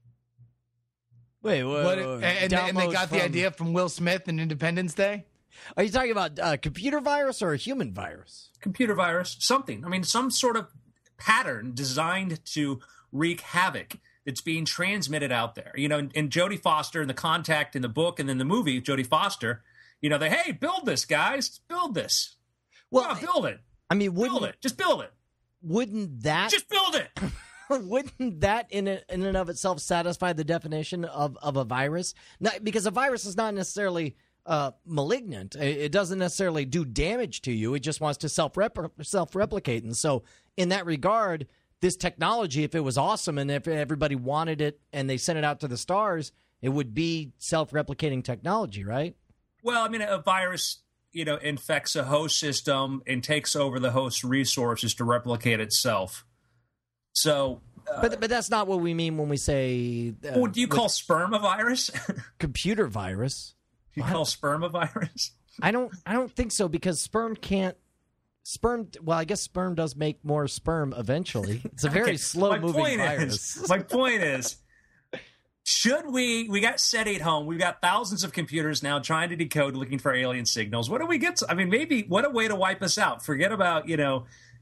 Speaker 3: Wait,
Speaker 1: and they got the idea from Will Smith in Independence Day?
Speaker 3: Are you talking about a computer virus or a human virus?
Speaker 2: Computer virus, something. I mean, some sort of pattern designed to wreak havoc that's being transmitted out there. And Jodie Foster in The Contact in the book and then the movie, Jodie Foster, hey, build this, guys. Build this. Well, build it.
Speaker 3: I mean,
Speaker 2: Just build it.
Speaker 3: Wouldn't that...
Speaker 2: Just build it.
Speaker 3: Wouldn't that in and of itself satisfy the definition of a virus? Because a virus is not necessarily malignant. It doesn't necessarily do damage to you. It just wants to self-replicate. And so in that regard, this technology, if it was awesome and if everybody wanted it and they sent it out to the stars, it would be self-replicating technology, right?
Speaker 2: Well, I mean, a virus, infects a host system and takes over the host's resources to replicate itself. So,
Speaker 3: but that's not what we mean when we say.
Speaker 2: What do you call sperm a virus?
Speaker 3: Computer virus.
Speaker 2: You call sperm a virus?
Speaker 3: I don't think so, because sperm can't. Well, I guess sperm does make more sperm eventually. It's a very slow-moving virus.
Speaker 2: My point is, should we got SETI at home. We've got thousands of computers now trying to decode, looking for alien signals. What do we get? I mean, maybe what a way to wipe us out. Forget about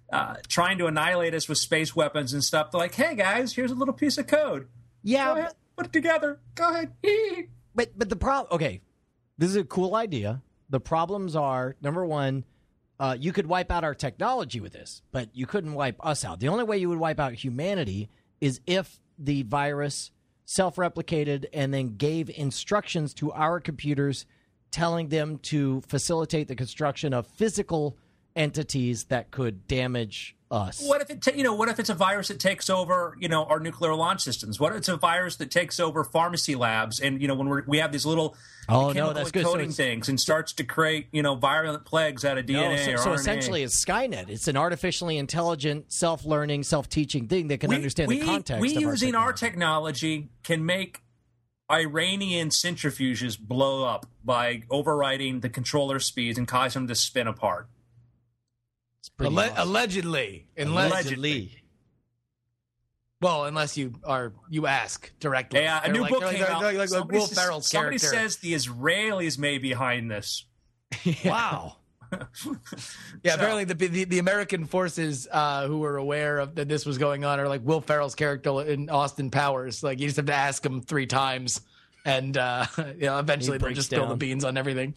Speaker 2: trying to annihilate us with space weapons and stuff. They're like, hey guys, here's a little piece of code.
Speaker 3: Yeah,
Speaker 2: Put it together. Go ahead.
Speaker 3: But the problem, okay, this is a cool idea. The problems are, number one, you could wipe out our technology with this, but you couldn't wipe us out. The only way you would wipe out humanity is if the virus self-replicated and then gave instructions to our computers telling them to facilitate the construction of physical entities that could damage us.
Speaker 2: What if what if it's a virus that takes over, our nuclear launch systems? What if it's a virus that takes over pharmacy labs and, when we have these little chemical encoding things and starts to create, virulent plagues out of DNA or
Speaker 3: so
Speaker 2: RNA.
Speaker 3: essentially it's Skynet. It's an artificially intelligent, self-learning, self-teaching thing that can understand the context
Speaker 2: we
Speaker 3: of
Speaker 2: using
Speaker 3: our
Speaker 2: our technology can make Iranian centrifuges blow up by overriding the controller speeds and cause them to spin apart.
Speaker 4: Allegedly. Well, unless you ask directly.
Speaker 2: Yeah, a new book came out.
Speaker 4: Like Will Ferrell's
Speaker 2: somebody
Speaker 4: character.
Speaker 2: says the Israelis may be behind this.
Speaker 4: Wow. Yeah, apparently the American forces who were aware of that this was going on are like Will Ferrell's character in Austin Powers. Like, you just have to ask him 3 times, and eventually they'll just spill the beans on everything.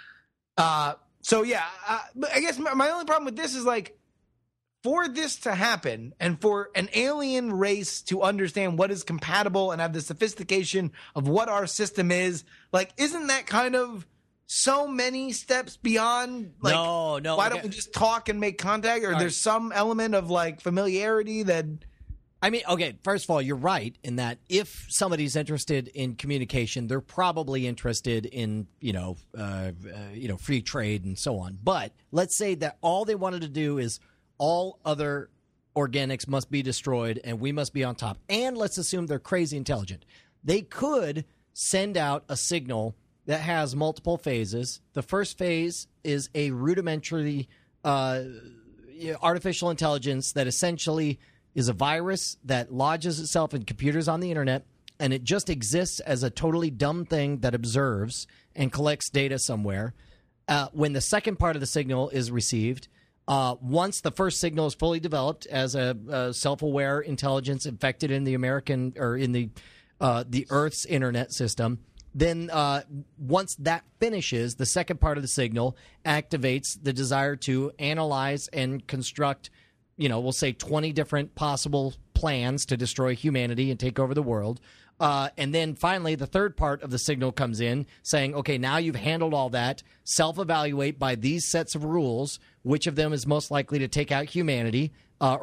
Speaker 4: So yeah, but I guess my only problem with this is like, for this to happen and for an alien race to understand what is compatible and have the sophistication of what our system is, like, isn't that kind of so many steps beyond? Like,
Speaker 3: no.
Speaker 4: Why don't we just talk and make contact? Or there's some element of like familiarity that.
Speaker 3: I mean, okay, first of all, you're right in that if somebody's interested in communication, they're probably interested in, free trade and so on. But let's say that all they wanted to do is all other organics must be destroyed and we must be on top. And let's assume they're crazy intelligent. They could send out a signal that has multiple phases. The first phase is a rudimentary artificial intelligence that essentially is a virus that lodges itself in computers on the internet, and it just exists as a totally dumb thing that observes and collects data somewhere. When the second part of the signal is received, once the first signal is fully developed as a self-aware intelligence infected in the American or in the Earth's internet system, then once that finishes, the second part of the signal activates the desire to analyze and construct, we'll say 20 different possible plans to destroy humanity and take over the world. And then finally, the third part of the signal comes in saying, okay, now you've handled all that, self-evaluate by these sets of rules, which of them is most likely to take out humanity.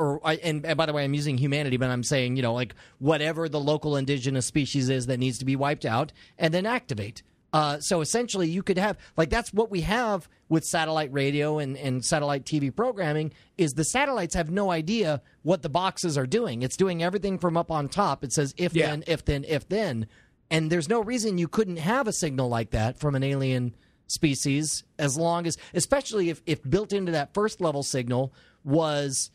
Speaker 3: And by the way, I'm using humanity, but I'm saying, like whatever the local indigenous species is that needs to be wiped out, and then activate. So essentially you could have, like, that's what we have with satellite radio and satellite TV programming, is the satellites have no idea what the boxes are doing. It's doing everything from up on top. It says if then, if then, if then. And there's no reason you couldn't have a signal like that from an alien species, as long as, especially if built into that first level signal was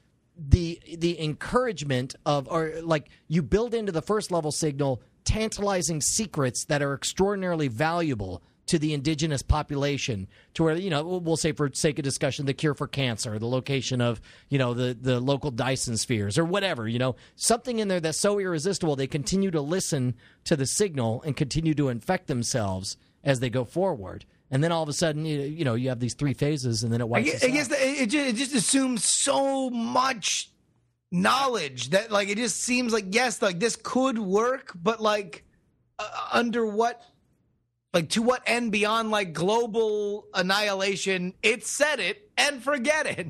Speaker 3: the encouragement of, or like you build into the first level signal tantalizing secrets that are extraordinarily valuable to the indigenous population, to where, we'll say for sake of discussion, the cure for cancer, the location of, the local Dyson spheres or whatever, something in there that's so irresistible, they continue to listen to the signal and continue to infect themselves as they go forward. And then all of a sudden, you have these 3 phases, and then it wipes us out.
Speaker 4: I guess it just assumes so much knowledge that, like, it just seems like, yes, like this could work, but like under what, like to what end beyond like global annihilation? It said it and forget it.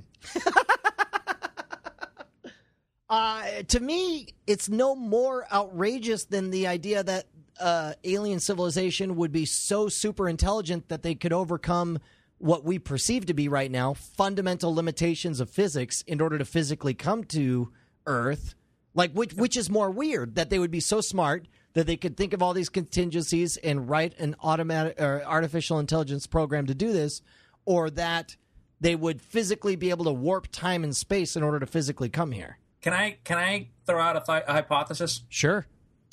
Speaker 3: To me, it's no more outrageous than the idea that alien civilization would be so super intelligent that they could overcome what we perceive to be right now fundamental limitations of physics in order to physically come to Earth. Like, which is more weird, that they would be so smart that they could think of all these contingencies and write an automatic or artificial intelligence program to do this, or that they would physically be able to warp time and space in order to physically come here.
Speaker 2: Can I throw out a hypothesis?
Speaker 3: Sure.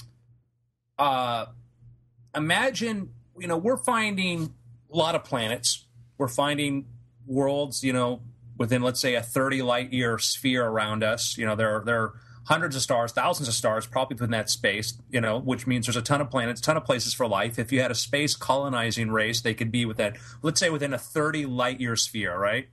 Speaker 2: Imagine, we're finding a lot of planets. We're finding worlds, within, let's say, a 30 light year sphere around us. They're hundreds of stars, thousands of stars, probably within that space, which means there's a ton of planets, a ton of places for life. If you had a space colonizing race, they could be within a 30 light year sphere, right?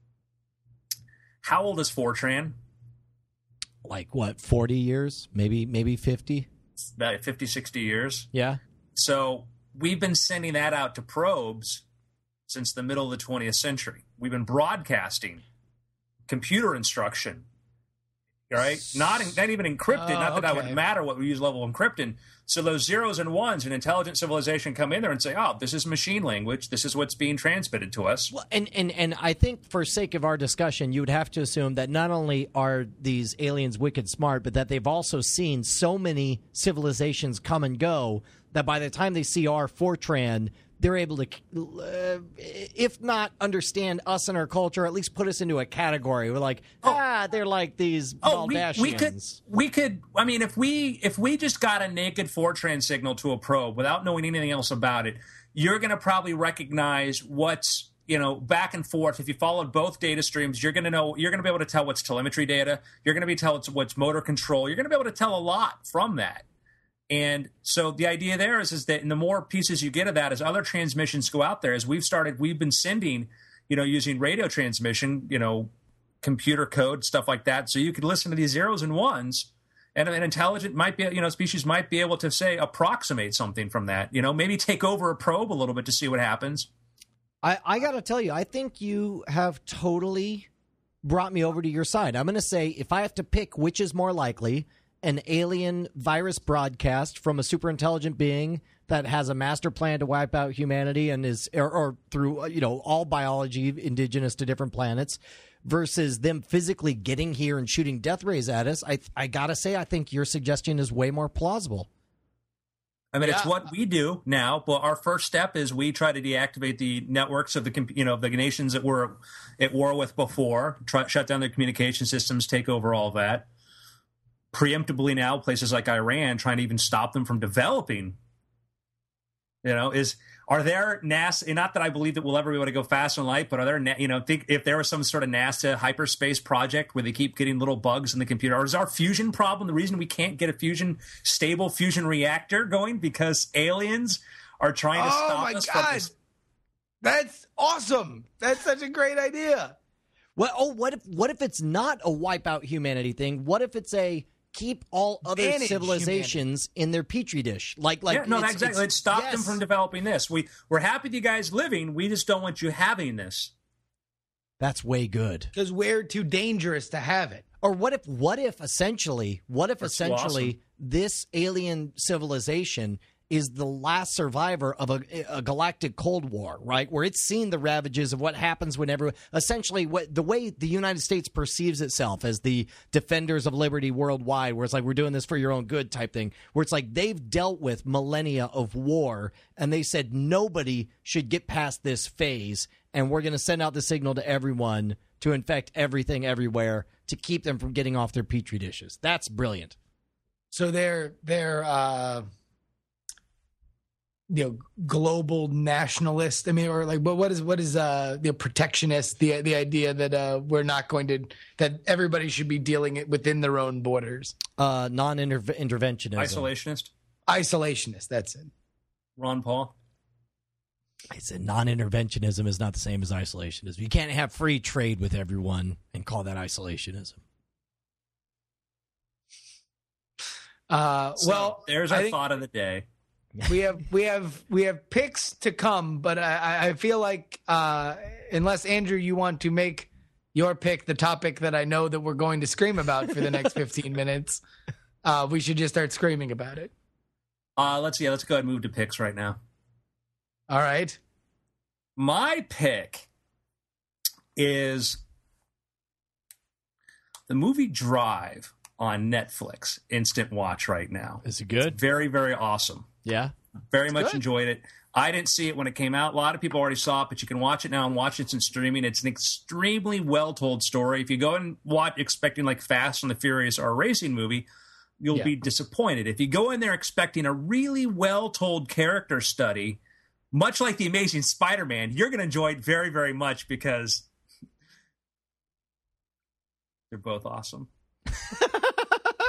Speaker 2: How old is Fortran?
Speaker 3: Like what, 40 years? Maybe 50?
Speaker 2: About 50, 60 years.
Speaker 3: Yeah.
Speaker 2: So we've been sending that out to probes since the middle of the 20th century. We've been broadcasting computer instruction, right? Not even encrypted. Not that that would matter what we use level of encryption. So those zeros and ones, an intelligent civilization come in there and say, oh, this is machine language. This is what's being transmitted to us.
Speaker 3: Well, and I think for sake of our discussion, you would have to assume that not only are these aliens wicked smart, but that they've also seen so many civilizations come and go that by the time they see our Fortran, they're able to, if not understand us and our culture, at least put us into a category. We're like, they're like these Baldashians.
Speaker 2: We could. I mean, if we just got a naked Fortran signal to a probe without knowing anything else about it, you're going to probably recognize what's back and forth. If you followed both data streams, you're going to be able to tell what's telemetry data. You're going to be tell what's motor control. You're going to be able to tell a lot from that. And so the idea there is that the more pieces you get of that, as other transmissions go out there, as we've been sending, using radio transmission, computer code, stuff like that. So you could listen to these zeros and ones, and an intelligent species might be able to approximate something from that, maybe take over a probe a little bit to see what happens.
Speaker 3: I got to tell you, I think you have totally brought me over to your side. I'm going to say, if I have to pick which is more likely, an alien virus broadcast from a super intelligent being that has a master plan to wipe out humanity and is or through all biology indigenous to different planets, versus them physically getting here and shooting death rays at us, I gotta say, I think your suggestion is way more plausible.
Speaker 2: I mean, it's what we do now, but our first step is we try to deactivate the networks of the nations that we're at war with before, shut down their communication systems, take over all of that. Preemptively now, places like Iran trying to even stop them from developing. Are there NASA? Not that I believe that we'll ever be able to go faster in light, but are there? Think if there was some sort of NASA hyperspace project where they keep getting little bugs in the computer, or is our fusion problem the reason we can't get a stable fusion reactor going because aliens are trying to stop us? Oh my God,
Speaker 4: that's awesome! That's such a great idea.
Speaker 3: What if it's not a wipe out humanity thing? What if it's a keep all other civilizations in their petri dish?
Speaker 2: Exactly. Let's stop them from developing this. We're happy with you guys living. We just don't want you having this.
Speaker 3: That's way good.
Speaker 4: Because we're too dangerous to have it.
Speaker 3: Or what if essentially awesome. This alien civilization is the last survivor of a galactic Cold War, right? Where it's seen the ravages of what happens whenever, essentially, the way the United States perceives itself as the defenders of liberty worldwide, where it's like, we're doing this for your own good type thing, where it's like they've dealt with millennia of war, and they said nobody should get past this phase, and we're going to send out the signal to everyone to infect everything everywhere to keep them from getting off their petri dishes. That's brilliant.
Speaker 4: So they're global nationalist. I mean, or like, but what is the protectionist? The idea that we're not going to, that everybody should be dealing it within their own borders.
Speaker 3: Non-interventionism.
Speaker 4: Isolationist. That's it.
Speaker 2: Ron Paul.
Speaker 3: I said non-interventionism is not the same as isolationism. You can't have free trade with everyone and call that isolationism.
Speaker 2: There's our thought of the day.
Speaker 4: We have picks to come, but I feel like unless Andrew, you want to make your pick the topic that I know that we're going to scream about for the next 15 minutes, we should just start screaming about it.
Speaker 2: Let's go ahead and move to picks right now.
Speaker 4: All right.
Speaker 2: My pick is the movie Drive on Netflix, instant watch right now.
Speaker 3: Is it good?
Speaker 2: It's very, very awesome.
Speaker 3: Yeah.
Speaker 2: Very much enjoyed it. I didn't see it when it came out. A lot of people already saw it, but you can watch it now and watch it in streaming. It's an extremely well-told story. If you go and watch expecting like Fast and the Furious or a racing movie, you'll be disappointed. If you go in there expecting a really well-told character study, much like The Amazing Spider-Man, you're going to enjoy it very, very much because they're both awesome.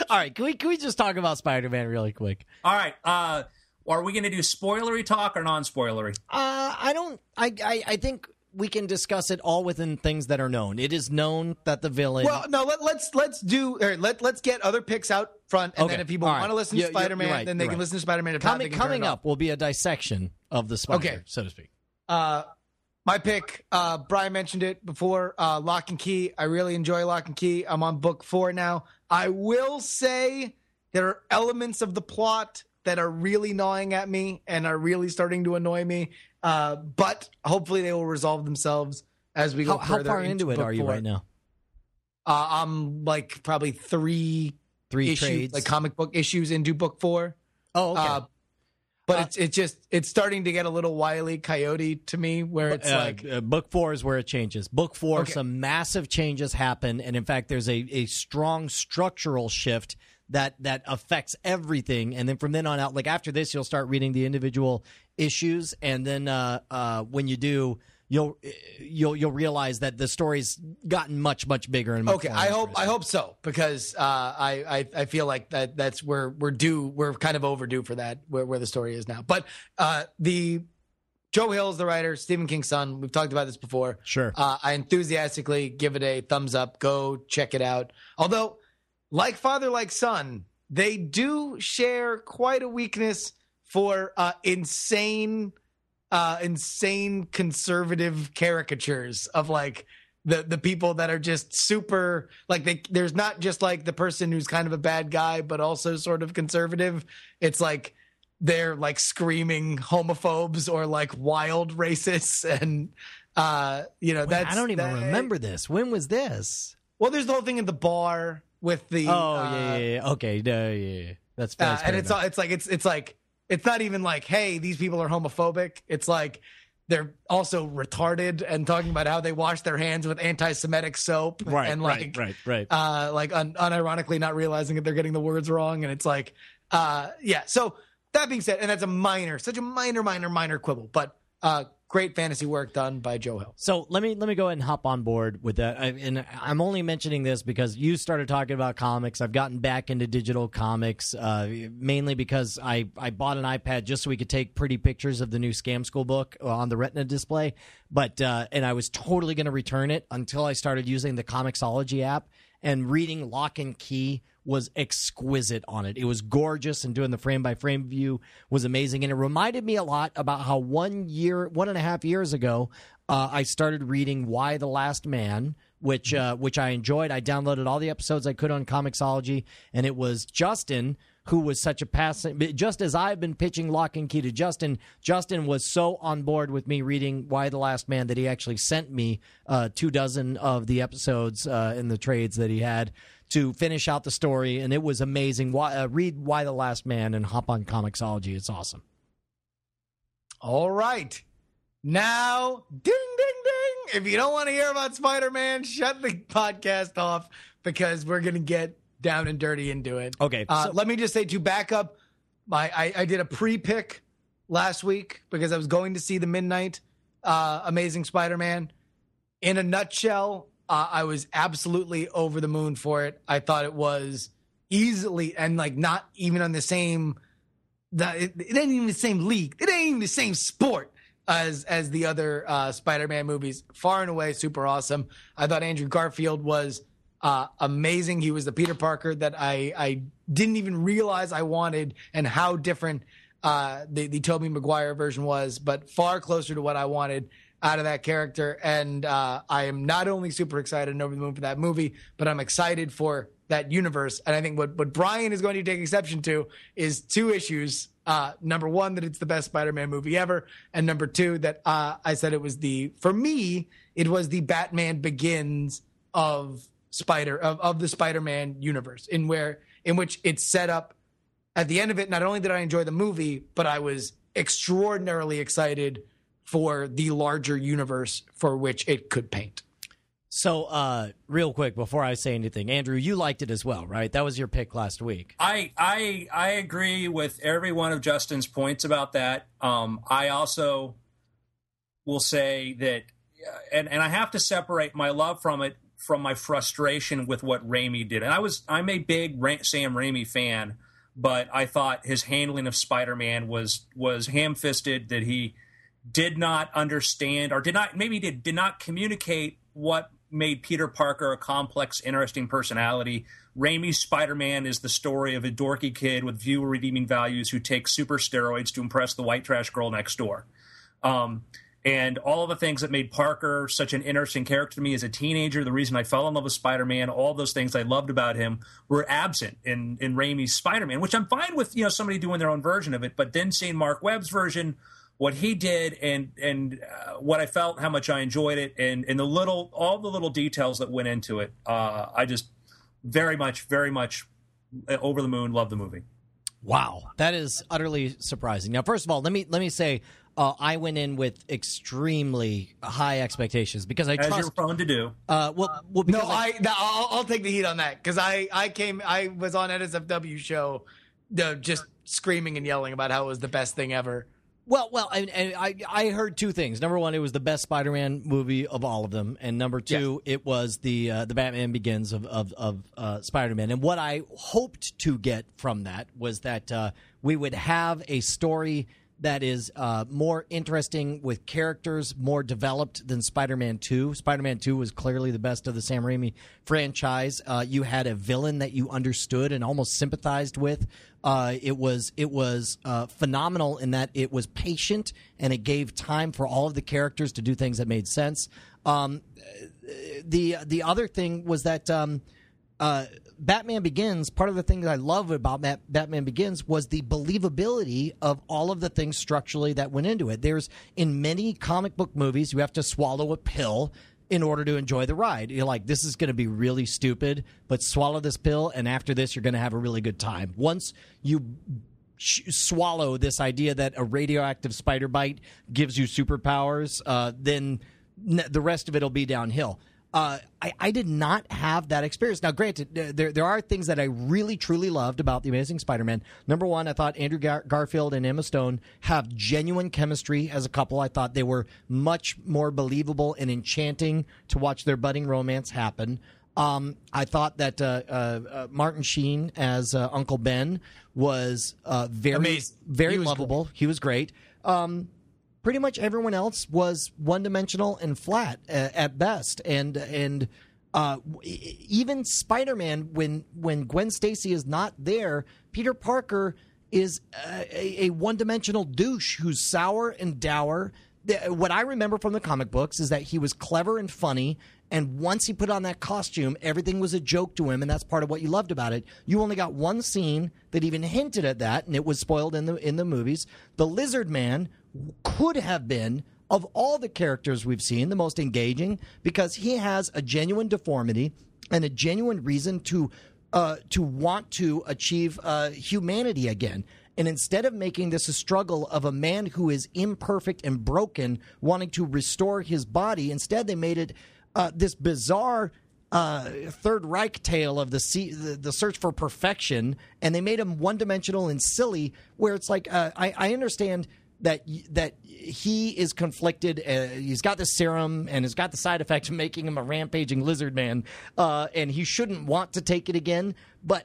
Speaker 3: All right, can we just talk about Spider-Man really quick?
Speaker 2: All right. Are we going to do spoilery talk or non-spoilery?
Speaker 3: I think we can discuss it all within things that are known. It is known that the villain.
Speaker 1: Well, no, let's get other picks out front, and then if people want to listen to Spider-Man, then they can listen to Spider-Man. If not, they can
Speaker 3: coming up will be a dissection of the Spider, so to speak.
Speaker 1: My pick, Brian mentioned it before, Lock and Key. I really enjoy Lock and Key. I'm on book 4 now. I will say there are elements of the plot that are really gnawing at me and are really starting to annoy me. But hopefully they will resolve themselves as we go further.
Speaker 3: How far into it are you right now?
Speaker 1: I'm like probably three issues,
Speaker 3: trades,
Speaker 1: like comic book issues into book 4.
Speaker 3: Oh, okay.
Speaker 1: But it's starting to get a little Wile E. Coyote to me, where it's
Speaker 3: book 4 is where it changes. Book 4, some massive changes happen, and in fact, there's a strong structural shift that affects everything. And then from then on out, like after this, you'll start reading the individual issues, and then when you do, you'll realize that the story's gotten much bigger and much more
Speaker 1: I hope so, because I feel like that's where we're kind of overdue for that, where the story is now. But the Joe Hill is the writer, Stephen King's son. We've talked about this before.
Speaker 3: Sure.
Speaker 1: I enthusiastically give it a thumbs up. Go check it out. Although, like father, like son, they do share quite a weakness for insane conservative caricatures of like the people that are just super like there's not just like the person who's kind of a bad guy but also sort of conservative. It's like they're like screaming homophobes or like wild racists, and that's
Speaker 3: I don't even remember this. When was this?
Speaker 1: Well, there's the whole thing in the bar with the
Speaker 3: okay, that's
Speaker 1: and it's like it's not even like, hey, these people are homophobic. It's like they're also retarded and talking about how they wash their hands with anti-Semitic soap, and like unironically not realizing that they're getting the words wrong. And it's like, So that being said, and that's such a minor quibble, but great fantasy work done by Joe Hill.
Speaker 3: So let me go ahead and hop on board with that. And I'm only mentioning this because you started talking about comics. I've gotten back into digital comics, mainly because I bought an iPad just so we could take pretty pictures of the new Scam School book on the Retina display. But and I was totally going to return it until I started using the Comixology app, and reading Lock and Key was exquisite on it. It was gorgeous, and doing the frame-by-frame view was amazing. And it reminded me a lot about how 1.5 years ago, I started reading Y: The Last Man, which I enjoyed. I downloaded all the episodes I could on Comixology, and it was Justin who was such a just as I've been pitching Lock and Key to Justin was so on board with me reading Y: The Last Man that he actually sent me 24 of the episodes in the trades that he had to finish out the story, and it was amazing. Read Y: The Last Man and hop on Comixology. It's awesome.
Speaker 1: All right. Now, ding, ding, ding. If you don't want to hear about Spider-Man, shut the podcast off, because we're going to get down and dirty into it.
Speaker 3: Okay.
Speaker 1: Let me just say, to back up, I did a pre-pick last week because I was going to see the Midnight Amazing Spider-Man. In a nutshell, I was absolutely over the moon for it. I thought it was easily, and like not even on the same, it ain't even the same league. It ain't even the same sport as the other Spider-Man movies. Far and away, super awesome. I thought Andrew Garfield was amazing. He was the Peter Parker that I didn't even realize I wanted, and how different the Tobey Maguire version was, but far closer to what I wanted out of that character. And I am not only super excited and over the moon for that movie, but I'm excited for that universe. And I think what Brian is going to take exception to is 2 issues. Number 1, that it's the best Spider-Man movie ever. And number 2, that I said it was for me, it was the Batman Begins of the Spider-Man universe, in which it's set up at the end of it. Not only did I enjoy the movie, but I was extraordinarily excited for the larger universe for which it could paint.
Speaker 3: So, real quick, before I say anything, Andrew, you liked it as well, right? That was your pick last week.
Speaker 2: I agree with every one of Justin's points about that. I also will say that, and I have to separate my love from it from my frustration with what Raimi did. And I'm a big Sam Raimi fan, but I thought his handling of Spider-Man was ham-fisted, that he did not understand or did not communicate what made Peter Parker a complex, interesting personality. Raimi's Spider-Man is the story of a dorky kid with few redeeming values who takes super steroids to impress the white trash girl next door. And all of the things that made Parker such an interesting character to me as a teenager, the reason I fell in love with Spider-Man, all those things I loved about him were absent in Raimi's Spider-Man, which I'm fine with, somebody doing their own version of it. But then seeing Mark Webb's version, what he did, and what I felt, how much I enjoyed it, and all the little details that went into it, I just very much over the moon, love the movie.
Speaker 3: Wow, that is utterly surprising. Now, first of all, let me say, I went in with extremely high expectations because I trust.
Speaker 2: As you're prone to do.
Speaker 1: I'll take the heat on that because I was on NSFW show, just screaming and yelling about how it was the best thing ever.
Speaker 3: Well, and I heard two things. Number one, it was the best Spider-Man movie of all of them, and number two, It was the Batman Begins of Spider-Man. And what I hoped to get from that was that we would have a story that is more interesting with characters more developed than Spider-Man 2. Spider-Man 2 was clearly the best of the Sam Raimi franchise. You had a villain that you understood and almost sympathized with. It was phenomenal in that it was patient and it gave time for all of the characters to do things that made sense. The other thing was that Batman Begins, part of the thing that I love about Batman Begins was the believability of all of the things structurally that went into it. In many comic book movies, you have to swallow a pill in order to enjoy the ride. You're like, this is going to be really stupid, but swallow this pill, and after this, you're going to have a really good time. Once you swallow this idea that a radioactive spider bite gives you superpowers, then the rest of it will be downhill. I did not have that experience. Now, granted, there are things that I really, truly loved about The Amazing Spider-Man. Number one, I thought Andrew Garfield and Emma Stone have genuine chemistry as a couple. I thought they were much more believable and enchanting to watch their budding romance happen. I thought that Martin Sheen as Uncle Ben was very lovable. Great. He was great. Pretty much everyone else was one-dimensional and flat at best, and even Spider-Man, when Gwen Stacy is not there, Peter Parker is a one-dimensional douche who's sour and dour. What I remember from the comic books is that he was clever and funny, and once he put on that costume, everything was a joke to him, and that's part of what you loved about it. You only got one scene that even hinted at that, and it was spoiled in the movies. The Lizard Man could have been, of all the characters we've seen, the most engaging because he has a genuine deformity and a genuine reason to want to achieve humanity again. And instead of making this a struggle of a man who is imperfect and broken wanting to restore his body, instead they made it this bizarre Third Reich tale of the search for perfection, and they made him one-dimensional and silly, where it's like, I understand that he is conflicted. He's got the serum and has got the side effect of making him a rampaging lizard man, and he shouldn't want to take it again. But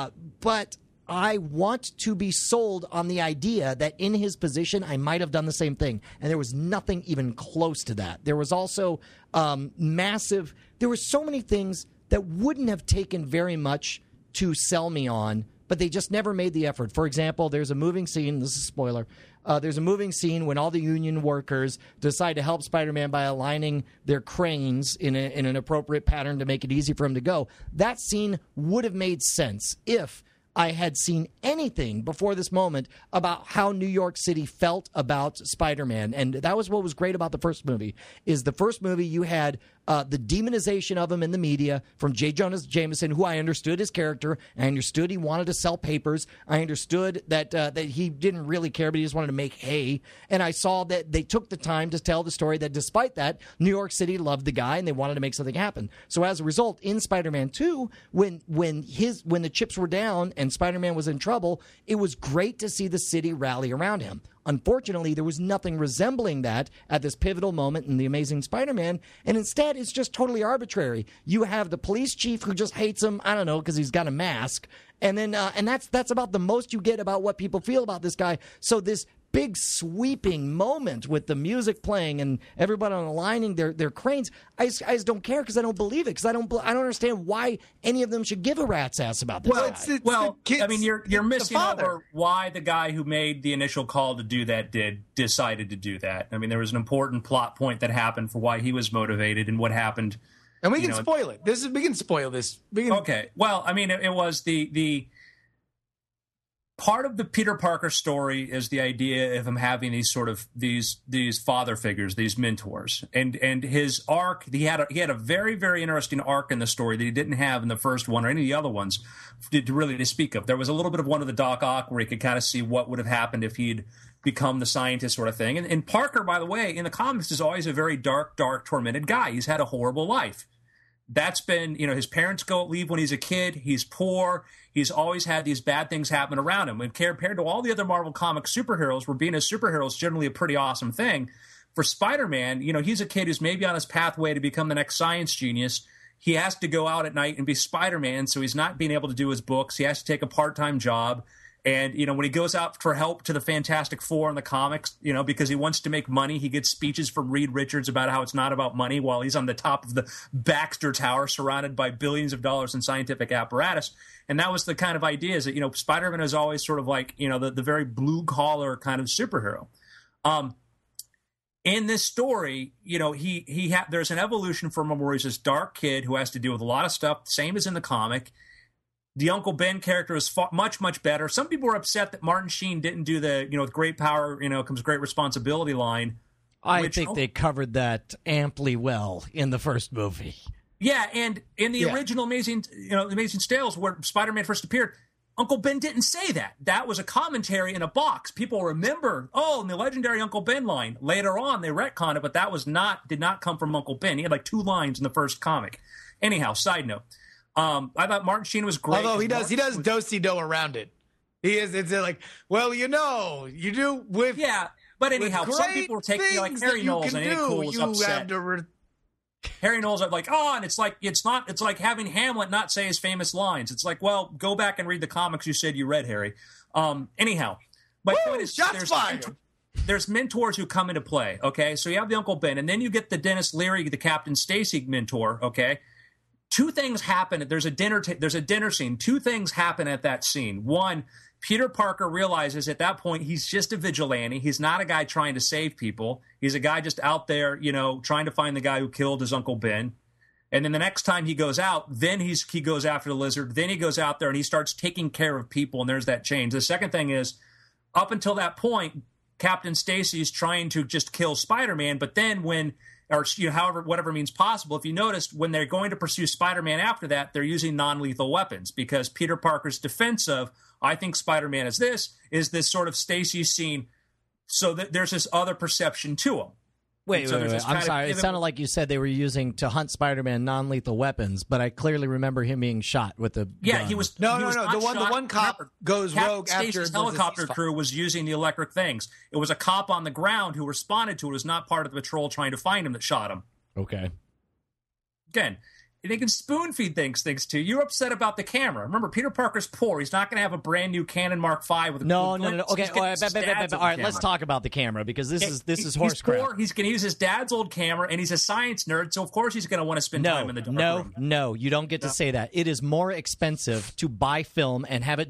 Speaker 3: I want to be sold on the idea that in his position, I might have done the same thing. And there was nothing even close to that. There was also massive. There were so many things that wouldn't have taken very much to sell me on, but they just never made the effort. For example, there's a moving scene. This is a spoiler. There's a moving scene when all the union workers decide to help Spider-Man by aligning their cranes in an appropriate pattern to make it easy for him to go. That scene would have made sense if I had seen anything before this moment about how New York City felt about Spider-Man. And that was what was great about the first movie, is the first movie you had the demonization of him in the media from J. Jonah Jameson, who I understood his character. I understood he wanted to sell papers. I understood that he didn't really care, but he just wanted to make hay. And I saw that they took the time to tell the story that despite that, New York City loved the guy and they wanted to make something happen. So as a result, in Spider-Man 2, when the chips were down and Spider-Man was in trouble, it was great to see the city rally around him. Unfortunately, there was nothing resembling that at this pivotal moment in The Amazing Spider-Man, and instead it's just totally arbitrary. You have the police chief who just hates him, I don't know, because he's got a mask, and then and that's about the most you get about what people feel about this guy. So this big sweeping moment with the music playing and everybody aligning their cranes, I just don't care because I don't believe it, because I don't understand why any of them should give a rat's ass about this guy.
Speaker 2: I mean, you're missing over why the guy who made the initial call to do that decided to do that. I mean, there was an important plot point that happened for why he was motivated and what happened.
Speaker 1: And we can spoil it. We can spoil this.
Speaker 2: Okay. Well, I mean, it was the part of the Peter Parker story is the idea of him having these sort of these father figures, these mentors, and his arc. He had a very, very interesting arc in the story that he didn't have in the first one or any of the other ones to speak of. There was a little bit of one of the Doc Ock where he could kind of see what would have happened if he'd become the scientist sort of thing. And Parker, by the way, in the comics is always a very dark, tormented guy. He's had a horrible life. That's been, his parents leave when he's a kid. He's poor. He's always had these bad things happen around him. And compared to all the other Marvel comic superheroes, where being a superhero is generally a pretty awesome thing, for Spider-Man, he's a kid who's maybe on his pathway to become the next science genius. He has to go out at night and be Spider-Man, so he's not being able to do his books. He has to take a part-time job. And, when he goes out for help to the Fantastic Four in the comics, because he wants to make money, he gets speeches from Reed Richards about how it's not about money while he's on the top of the Baxter Tower surrounded by billions of dollars in scientific apparatus. And that was the kind of idea is that, Spider-Man is always sort of like, the very blue-collar kind of superhero. In this story, there's an evolution from him where he's this dark kid who has to deal with a lot of stuff, same as in the comic. The Uncle Ben character is much, much better. Some people were upset that Martin Sheen didn't do the, with great power, comes great responsibility line.
Speaker 3: I think they covered that amply well in the first movie.
Speaker 2: Yeah, and in the original Amazing Tales, where Spider-Man first appeared, Uncle Ben didn't say that. That was a commentary in a box. People remember, in the legendary Uncle Ben line. Later on, they retconned it, but that did not come from Uncle Ben. He had like 2 lines in the first comic. Anyhow, side note. I thought Martin Sheen was great.
Speaker 1: Although he does do-si-do around it. It's like, well, you do with...
Speaker 2: Yeah, but anyhow, some people were taking, like, Harry Knowles, and Andy Cole was upset. Harry Knowles, like, and it's like having Hamlet not say his famous lines. It's like, well, go back and read the comics you said you read, Harry. Anyhow, my point is, there's mentors who come into play, okay? So you have the Uncle Ben, and then you get the Dennis Leary, the Captain Stacy mentor, okay? 2 things happen. There's a dinner scene. 2 things happen at that scene. One, Peter Parker realizes at that point he's just a vigilante. He's not a guy trying to save people. He's a guy just out there, trying to find the guy who killed his Uncle Ben. And then the next time he goes out, then he goes after the Lizard. Then he goes out there and he starts taking care of people, and there's that change. The second thing is, up until that point, Captain Stacy is trying to just kill Spider-Man, but then whatever means possible. If you noticed, when they're going to pursue Spider-Man after that, they're using non-lethal weapons because Peter Parker's defense of, I think Spider-Man is this sort of Stacy scene, so that there's this other perception to him.
Speaker 3: Wait. I'm sorry. It sounded like you said they were using to hunt Spider-Man non-lethal weapons, but I clearly remember him being shot with a gun.
Speaker 2: He was.
Speaker 1: No.
Speaker 2: The
Speaker 1: one cop goes rogue after
Speaker 2: Stacy's helicopter crew was using the electric things. It was a cop on the ground who responded to it. It was not part of the patrol trying to find him that shot him.
Speaker 3: Okay.
Speaker 2: Again, they can spoon feed things too. You're upset about the camera. Remember, Peter Parker's poor. He's not going to have a brand new Canon Mark V with a
Speaker 3: no. Okay, all right. Let's talk about the camera because this is horse crap.
Speaker 2: He's going to use his dad's old camera, and he's a science nerd, so of course he's going to want to spend time in the dark room.
Speaker 3: No, you don't get to say that. It is more expensive to buy film and have it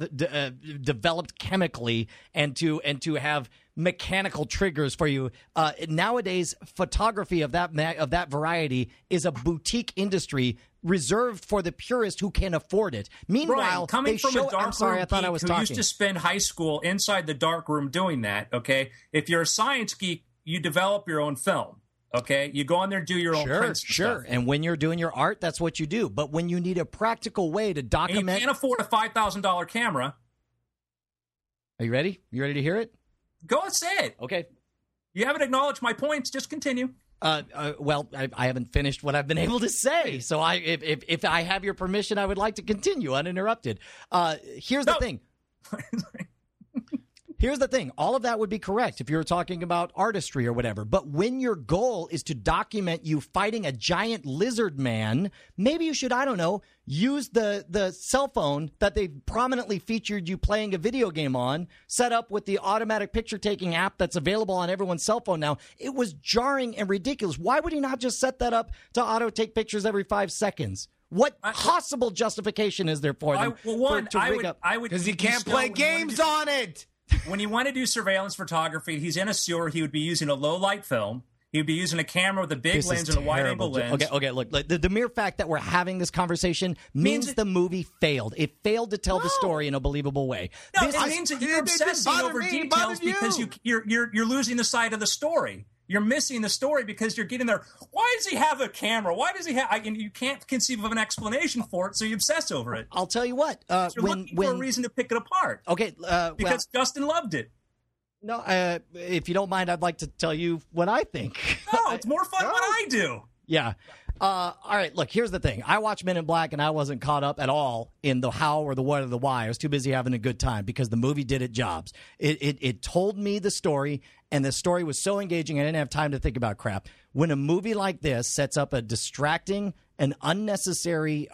Speaker 3: developed chemically and to have mechanical triggers for you. Nowadays, photography of that variety is a boutique industry reserved for the purist who can afford it. Meanwhile,
Speaker 2: Brian,
Speaker 3: they show. I'm sorry, I thought I was talking.
Speaker 2: Used to spend high school inside the dark room doing that. Okay, if you're a science geek, you develop your own film. Okay, you go on there, do your own prints.
Speaker 3: Sure. And when you're doing your art, that's what you do. But when you need a practical way to document,
Speaker 2: and you can't afford a $5,000 camera.
Speaker 3: Are you ready? You ready to hear it?
Speaker 2: Go and say it.
Speaker 3: Okay.
Speaker 2: You haven't acknowledged my points. Just continue.
Speaker 3: Well, I haven't finished what I've been able to say. So if I have your permission, I would like to continue uninterrupted. Here's the thing. Here's the thing. All of that would be correct if you were talking about artistry or whatever. But when your goal is to document you fighting a giant lizard man, maybe you should, I don't know, use the cell phone that they prominently featured you playing a video game on, set up with the automatic picture-taking app that's available on everyone's cell phone now. It was jarring and ridiculous. Why would he not just set that up to auto-take pictures every 5 seconds? What possible justification is there for them?
Speaker 4: Because he can't play games on it.
Speaker 2: When you want to do surveillance photography, he's in a sewer. He would be using a low-light film. He would be using a camera with a big lens and a wide-angle lens.
Speaker 3: Okay, look, the mere fact that we're having this conversation means the movie failed. It failed to tell the story in a believable way.
Speaker 2: No, it means that you're obsessing over details because you're losing the sight of the story. You're missing the story because you're getting there. Why does he have a camera? Why does he have? You can't conceive of an explanation for it, so you obsess over it.
Speaker 3: I'll tell you what.
Speaker 2: You're looking for a reason to pick it apart.
Speaker 3: Okay,
Speaker 2: because Justin loved it.
Speaker 3: No, if you don't mind, I'd like to tell you what I think.
Speaker 2: No, it's more fun when I do.
Speaker 3: Yeah. All right, look, here's the thing. I watched Men in Black, and I wasn't caught up at all in the how or the what or the why. I was too busy having a good time because the movie did its jobs. It told me the story, and the story was so engaging I didn't have time to think about crap. When a movie like this sets up a distracting and unnecessary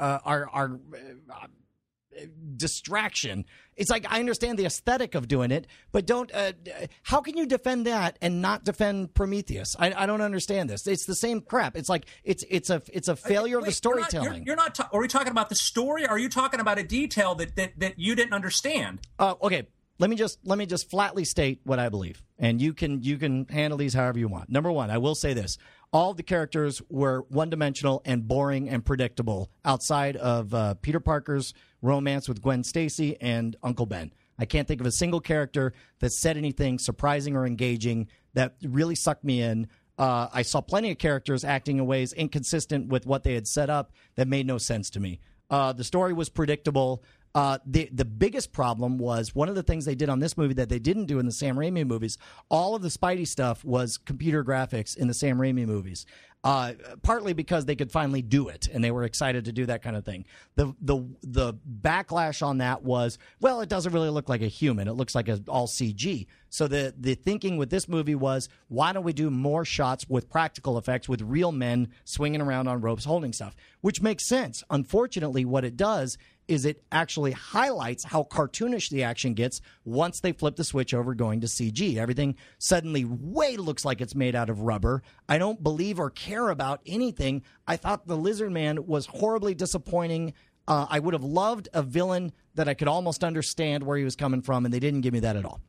Speaker 3: distraction, it's like I understand the aesthetic of doing it, but don't. How can you defend that and not defend Prometheus? I don't understand this. It's the same crap. It's like it's a failure of the storytelling.
Speaker 2: You're not. Are we talking about the story? Or are you talking about a detail that you didn't understand?
Speaker 3: Okay. Let me just flatly state what I believe, and you can handle these however you want. Number one, I will say this: all of the characters were one-dimensional and boring and predictable outside of Peter Parker's romance with Gwen Stacy and Uncle Ben. I can't think of a single character that said anything surprising or engaging that really sucked me in. I saw plenty of characters acting in ways inconsistent with what they had set up that made no sense to me. The story was predictable. The biggest problem was one of the things they did on this movie that they didn't do in the Sam Raimi movies. All of the Spidey stuff was computer graphics in the Sam Raimi movies, partly because they could finally do it and they were excited to do that kind of thing. The backlash on that was, well, it doesn't really look like a human. It looks like all CG. So the thinking with this movie was, why don't we do more shots with practical effects with real men swinging around on ropes holding stuff, which makes sense. Unfortunately, what it does is it actually highlights how cartoonish the action gets once they flip the switch over going to CG. Everything suddenly way looks like it's made out of rubber. I don't believe or care about anything. I thought the Lizard Man was horribly disappointing. I would have loved a villain that I could almost understand where he was coming from, and they didn't give me that at all.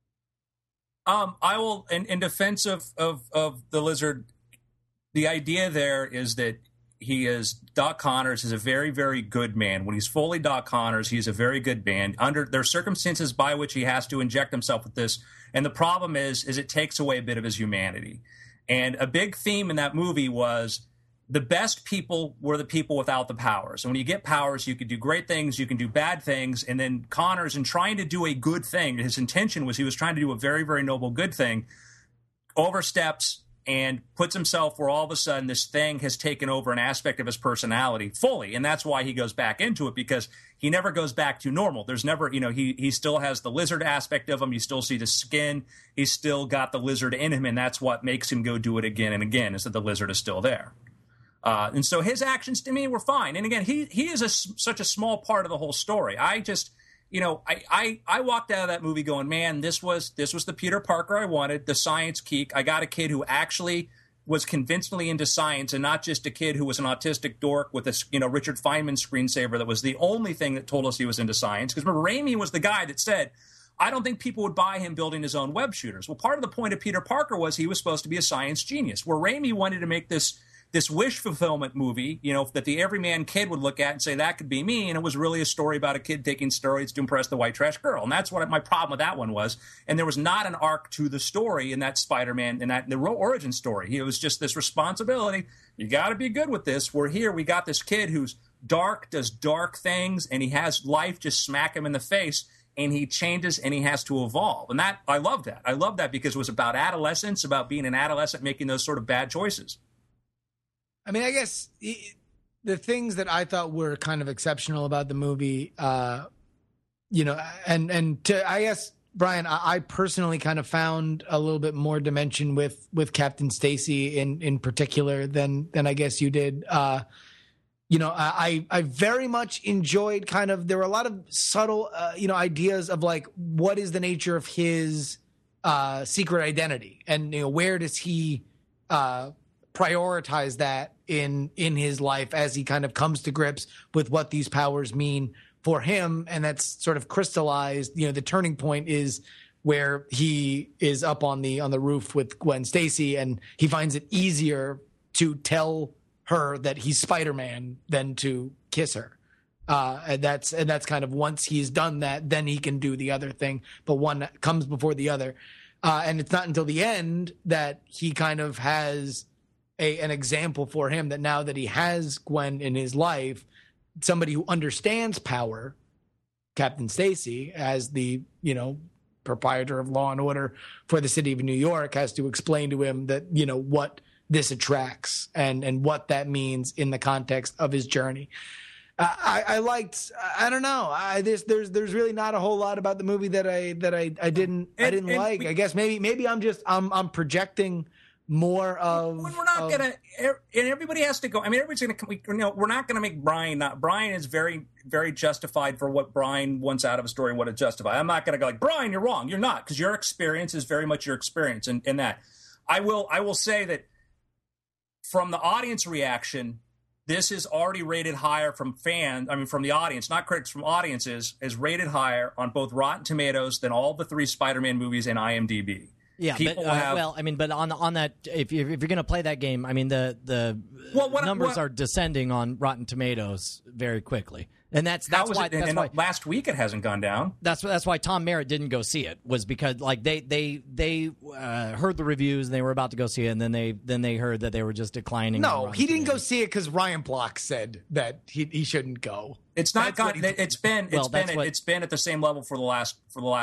Speaker 2: I will, in defense of the Lizard, the idea there is that Doc Connors is a very, very good man. When he's fully Doc Connors, he's a very good man. There are circumstances by which he has to inject himself with this, and the problem is it takes away a bit of his humanity. And a big theme in that movie was the best people were the people without the powers. And when you get powers, you can do great things, you can do bad things, and then Connors, in trying to do a good thing, his intention was he was trying to do a very, very noble good thing, oversteps and puts himself where all of a sudden this thing has taken over an aspect of his personality fully. And that's why he goes back into it, because he never goes back to normal. There's never, he still has the lizard aspect of him. You still see the skin. He's still got the lizard in him. And that's what makes him go do it again and again, is that the lizard is still there. And so his actions to me were fine. And again, he is such a small part of the whole story. I just, I walked out of that movie going, man, this was the Peter Parker I wanted, the science geek. I got a kid who actually was convincingly into science, and not just a kid who was an autistic dork with a Richard Feynman screensaver that was the only thing that told us he was into science. Because remember, Raimi was the guy that said, I don't think people would buy him building his own web shooters. Well, part of the point of Peter Parker was he was supposed to be a science genius, where Raimi wanted to make this wish fulfillment movie, that the everyman kid would look at and say, that could be me. And it was really a story about a kid taking steroids to impress the white trash girl. And that's what my problem with that one was. And there was not an arc to the story in that Spider-Man, in the origin story. It was just this responsibility. You got to be good with this. We're here. We got this kid who's dark, does dark things, and he has life just smack him in the face. And he changes and he has to evolve. And I love that. I love that because it was about adolescence, about being an adolescent, making those sort of bad choices.
Speaker 5: I mean, I guess the things that I thought were kind of exceptional about the movie, and to, I guess, Brian, I personally kind of found a little bit more dimension with Captain Stacy in particular than I guess you did. I very much enjoyed there were a lot of subtle, ideas of like, what is the nature of his secret identity, and where does he prioritize that in his life as he kind of comes to grips with what these powers mean for him. And that's sort of crystallized. The turning point is where he is up on the roof with Gwen Stacy, and he finds it easier to tell her that he's Spider-Man than to kiss her. And that's kind of, once he's done that, then he can do the other thing, but one comes before the other. And it's not until the end that he kind of has an example for him, that now that he has Gwen in his life, somebody who understands power, Captain Stacy, as the, proprietor of law and order for the city of New York, has to explain to him that, what this attracts and what that means in the context of his journey. I liked, I don't know. There's really not a whole lot about the movie that I didn't like. I guess maybe I'm projecting more of.
Speaker 2: We're not gonna, and everybody has to go. I mean, everybody's gonna. We're not gonna make Brian. Brian is very, very justified for what Brian wants out of a story and what it justifies. I'm not gonna go like, Brian, you're wrong. You're not, because your experience is very much your experience, and that I will say that from the audience reaction, this is already rated higher from fans. I mean, from the audience, not critics, from audiences, is rated higher on both Rotten Tomatoes than all the 3 Spider-Man movies in IMDb.
Speaker 3: Yeah, but on that, if you're going to play that game, I mean, the numbers are descending on Rotten Tomatoes very quickly, and that's why
Speaker 2: last week it hasn't gone down.
Speaker 3: That's why Tom Merritt didn't go see it, was because like they heard the reviews and they were about to go see it, and then they heard that they were just declining.
Speaker 5: No, he didn't go see it because Ryan Block said that he shouldn't go.
Speaker 2: It's not gone. It's been at the same level for the last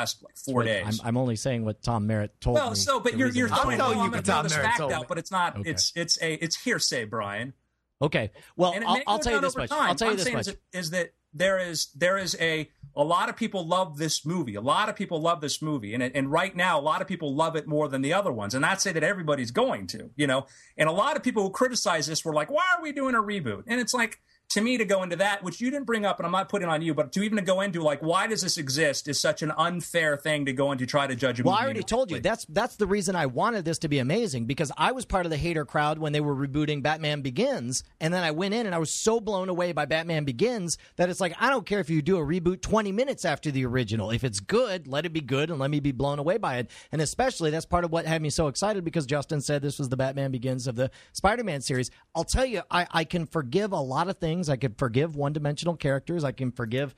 Speaker 2: 4 days.
Speaker 3: I'm only saying what Tom Merritt told me.
Speaker 2: Well, so but you're throwing
Speaker 5: Tom Merritt told me.
Speaker 2: out, but it's not.
Speaker 3: Okay.
Speaker 2: It's hearsay, Brian.
Speaker 3: Okay. Well, I'll tell you this much. I'll tell you this much.
Speaker 2: Is that there is a lot of people love this movie. A lot of people love this movie, and right now a lot of people love it more than the other ones. And not say that everybody's going to, And a lot of people who criticize this were like, "Why are we doing a reboot?" And it's like, to me, to go into that, which you didn't bring up, and I'm not putting on you, but to even go into, like, why does this exist is such an unfair thing to go into, try to judge a movie.
Speaker 3: Well, I already told you, that's the reason I wanted this to be amazing, because I was part of the hater crowd when they were rebooting Batman Begins, and then I went in and I was so blown away by Batman Begins that it's like, I don't care if you do a reboot 20 minutes after the original. If it's good, let it be good and let me be blown away by it. And especially, that's part of what had me so excited, because Justin said this was the Batman Begins of the Spider-Man series. I'll tell you, I can forgive a lot of things. I could forgive one-dimensional characters. I can forgive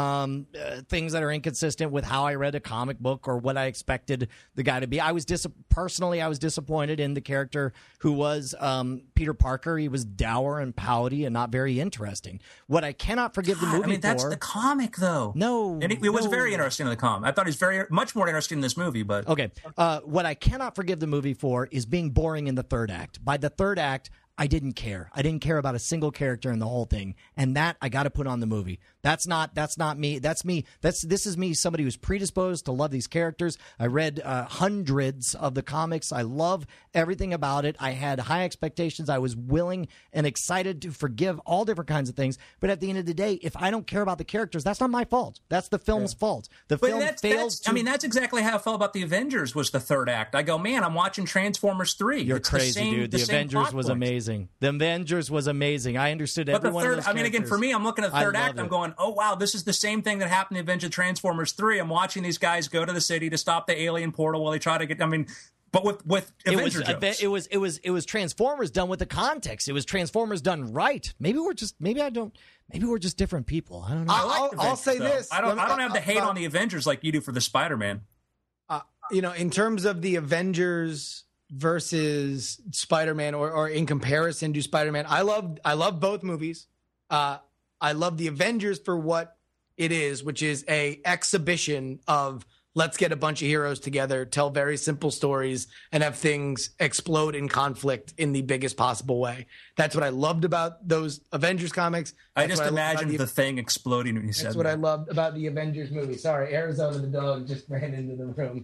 Speaker 3: things that are inconsistent with how I read a comic book or what I expected the guy to be. I was disappointed in the character who was Peter Parker. He was dour and pouty and not very interesting. What I cannot forgive the movie for... I mean,
Speaker 2: that's the comic, though.
Speaker 3: No.
Speaker 2: And it was very interesting in the comic. I thought he was much more interesting in this movie, but...
Speaker 3: Okay. What I cannot forgive the movie for is being boring in the third act. By the third act, I didn't care. I didn't care about a single character in the whole thing. And that I got to put on the movie. That's not me. That's me. This is me, somebody who's predisposed to love these characters. I read hundreds of the comics. I love everything about it. I had high expectations. I was willing and excited to forgive all different kinds of things. But at the end of the day, if I don't care about the characters, that's not my fault. That's the film's fault. Film fails to...
Speaker 2: I mean, that's exactly how I felt about The Avengers was the third act. I go, man, I'm watching Transformers 3.
Speaker 3: You're crazy, dude. The Avengers was amazing. The Avengers was amazing. I understood every one of those characters.
Speaker 2: I mean, again, for me, I'm looking at the third act. I'm going, oh, wow, this is the same thing that happened in Avengers Transformers 3. I'm watching these guys go to the city to stop the alien portal while they try to get... I mean... But with Avenger jokes.
Speaker 3: It was Transformers done with the context. It was Transformers done right. Maybe we're just different people. I don't know.
Speaker 5: I'll say this.
Speaker 2: I don't have the hate on the Avengers like you do for the Spider-Man.
Speaker 5: In terms of the Avengers versus Spider-Man, or in comparison to Spider-Man, I love both movies. I love the Avengers for what it is, which is a exhibition of let's get a bunch of heroes together, tell very simple stories, and have things explode in conflict in the biggest possible way. That's what I loved about those Avengers comics.
Speaker 2: I just imagined the Thing exploding when you said that.
Speaker 5: That's what I loved about the Avengers movie. Sorry, Arizona the dog just ran into the room.